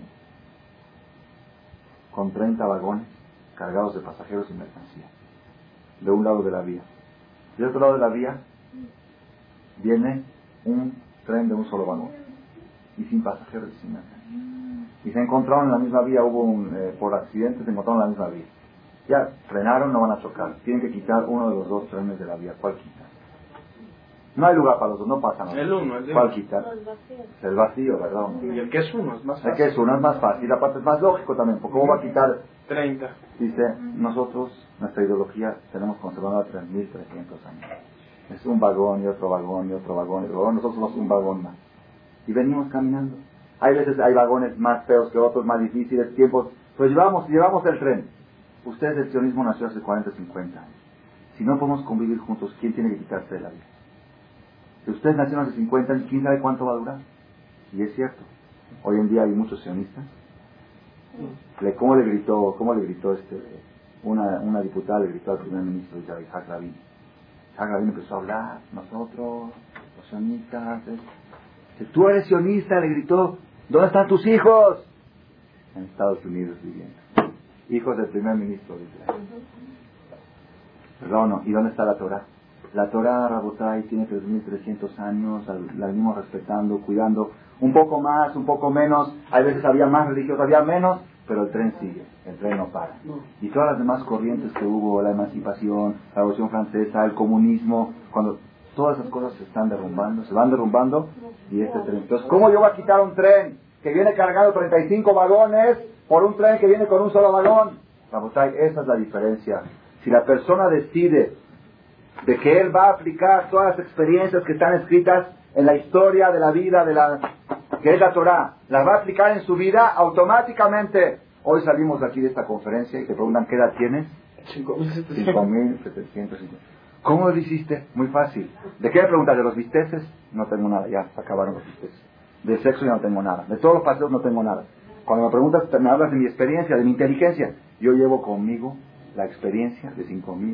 con 30 vagones cargados de pasajeros y mercancía, de un lado de la vía, de otro lado de la vía viene un tren de un solo vagón y sin pasajeros y sin mercancía, y se encontraron en la misma vía, por accidente se encontraron en la misma vía. Ya frenaron, no van a chocar. Tienen que quitar uno de los 2 trenes de la vía. ¿Cuál quitan? No hay lugar para los 2, no pasa nada. El uno, ¿Cuál quitar? El vacío, ¿verdad? Y el que es uno es más fácil. El que es uno es más fácil, aparte es más lógico también, porque ¿cómo va a quitar? 30. Dice, nosotros, nuestra ideología, tenemos conservada 3.300 años. Es un vagón y otro vagón y otro vagón y otro vagón. Nosotros somos un vagón más. Y venimos caminando. Hay veces hay vagones más feos que otros, más difíciles, tiempos. Pero llevamos el tren. Ustedes, el sionismo nació hace 40, 50 años. Si no podemos convivir juntos, ¿quién tiene que quitarse de la vida? Si ustedes nacieron hace 50 años, ¿quién sabe cuánto va a durar? Y es cierto. Hoy en día hay muchos sionistas. ¿Cómo le gritó una diputada le gritó al primer ministro de Yitzhak Rabin? Yitzhak Rabin empezó a hablar, nosotros, los sionistas. Si tú eres sionista, le gritó, ¿dónde están tus hijos? En Estados Unidos viviendo. Hijos del primer ministro de Israel. Perdón, ¿y dónde está la Torah? La Torah, Rabotai, tiene 3.300 años, la venimos respetando, cuidando, un poco más, un poco menos, hay veces había más religiosos, había menos, pero el tren sigue, el tren no para. Y todas las demás corrientes que hubo, la emancipación, la Revolución Francesa, el comunismo, cuando todas esas cosas se están derrumbando, se van derrumbando, y este tren. Entonces, ¿cómo yo voy a quitar un tren que viene cargado 35 vagones por un tren que viene con un solo vagón? Rabotai, esa es la diferencia. Si la persona decide de que él va a aplicar todas las experiencias que están escritas en la historia de la vida, que es la Torah, las va a aplicar en su vida, automáticamente. Hoy salimos de aquí de esta conferencia y te preguntan, ¿qué edad tienes? 5.750. ¿Cómo lo hiciste? Muy fácil. ¿De qué me preguntas? ¿De los bisteces? No tengo nada, ya se acabaron los bisteces. De sexo ya no tengo nada. De todos los paseos no tengo nada. Cuando me preguntas, me hablas de mi experiencia, de mi inteligencia. Yo llevo conmigo la experiencia de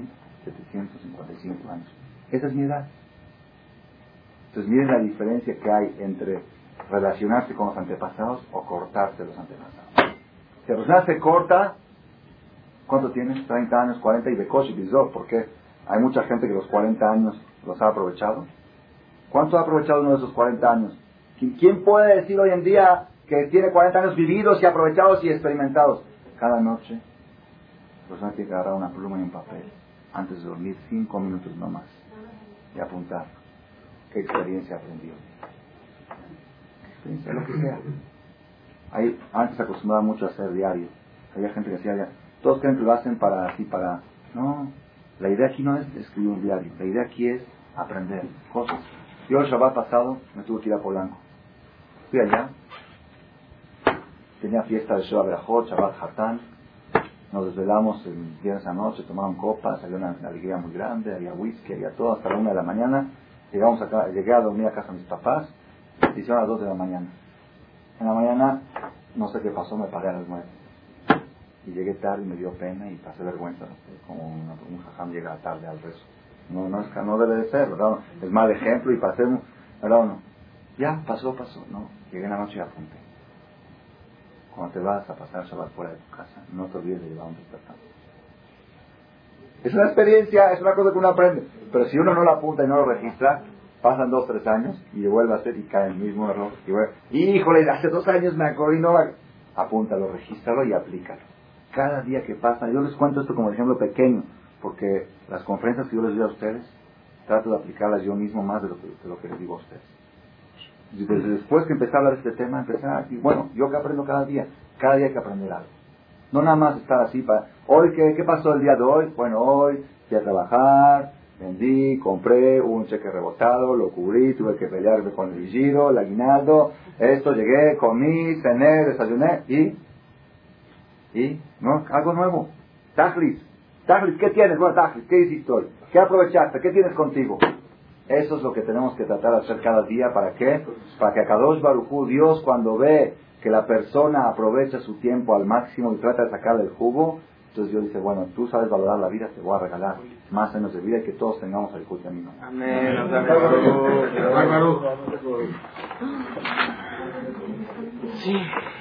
5.755 años. Esa es mi edad. Entonces miren la diferencia que hay entre relacionarse con los antepasados o cortarse los antepasados. Si la persona se corta, ¿cuánto tienes? 30 años, 40 y Bekosh y Bizor, porque hay mucha gente que los 40 años los ha aprovechado. ¿Cuánto ha aprovechado uno de esos 40 años? ¿Quién puede decir hoy en día que tiene 40 años vividos y aprovechados y experimentados? Cada noche la persona tiene que agarrar una pluma y un papel antes de dormir 5 minutos no más y apuntar qué experiencia aprendió. ¿Qué experiencia? Lo que sea. Antes se acostumbraba mucho a hacer diario. Había gente que hacía todos creen que lo hacen para. No, la idea aquí no es escribir un diario, la idea aquí es aprender cosas. Yo el Shabbat pasado me tuve que ir a Polanco. Fui allá, tenía fiesta de Sheva Berajot, Shabbat Hatán. Nos desvelamos el viernes anoche, tomaron copas, había una alegría muy grande, había whisky, había todo, hasta la 1 de la mañana. Llegué a dormir a casa de mis papás, y hicieron a las 2 de la mañana. En la mañana, no sé qué pasó, me paré a las 9. Y llegué tarde y me dio pena y pasé vergüenza, ¿no? Como un jajam llega tarde al rezo. No debe de ser, ¿verdad? Es mal ejemplo y pasé, ¿verdad o no? Ya, pasó, no. Llegué en la noche y apunté. Cuando te vas a pasar Shabbat fuera de tu casa, no te olvides de llevar un despertador. Es una experiencia, es una cosa que uno aprende. Pero si uno no la apunta y no lo registra, pasan 2, 3 años y vuelve a hacer y cae el mismo error. Híjole, hace 2 años me acordé y no la... Apúntalo, regístralo y aplícalo. Cada día que pasa, yo les cuento esto como ejemplo pequeño, porque las conferencias que yo les doy a ustedes, trato de aplicarlas yo mismo más de lo que les digo a ustedes. Y después que empecé a hablar de este tema, empecé a decir, bueno, yo que aprendo cada día hay que aprender algo. No nada más estar así para, hoy, ¿qué pasó el día de hoy? Bueno, hoy fui a trabajar, vendí, compré, hubo un cheque rebotado, lo cubrí, tuve que pelearme con el vigilo, el aguinaldo, llegué, comí, cené, desayuné, y, ¿no? Algo nuevo. Tajlis, ¿qué tienes? Bueno, Tajlis, ¿qué hiciste hoy? ¿Qué aprovechaste? ¿Qué tienes contigo? Eso es lo que tenemos que tratar de hacer cada día. ¿Para qué? Para que Akadosh Baruj Hu, Dios, cuando ve que la persona aprovecha su tiempo al máximo y trata de sacarle el jugo, entonces Dios dice, bueno, tú sabes valorar la vida, te voy a regalar más años de vida y que todos tengamos el culto a mí. Amén. Sí.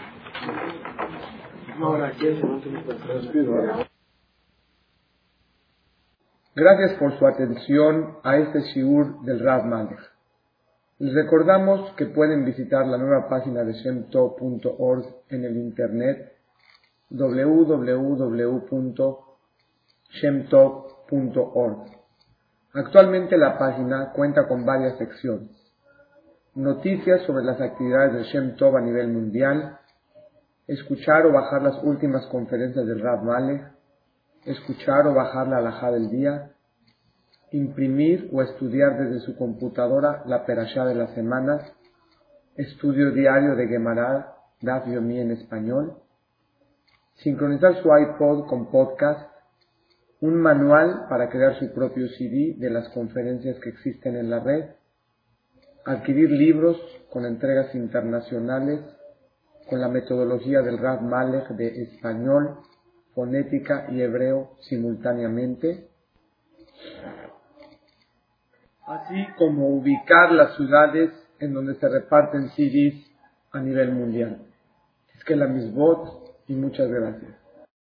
Gracias por su atención a este shiur del Rav Malech. Les recordamos que pueden visitar la nueva página de shemtov.org en el internet www.shemtov.org. Actualmente la página cuenta con varias secciones: noticias sobre las actividades de Shem Tov a nivel mundial, escuchar o bajar las últimas conferencias del Rav Malech, escuchar o bajar la halajá del día, imprimir o estudiar desde su computadora la perashá de las semanas, estudio diario de Gemara, Daf Yomi en español, sincronizar su iPod con podcast, un manual para crear su propio CD de las conferencias que existen en la red, adquirir libros con entregas internacionales con la metodología del Rav Malek de español, fonética y hebreo simultáneamente, así como ubicar las ciudades en donde se reparten CDs a nivel mundial. Es que la misbot y muchas gracias.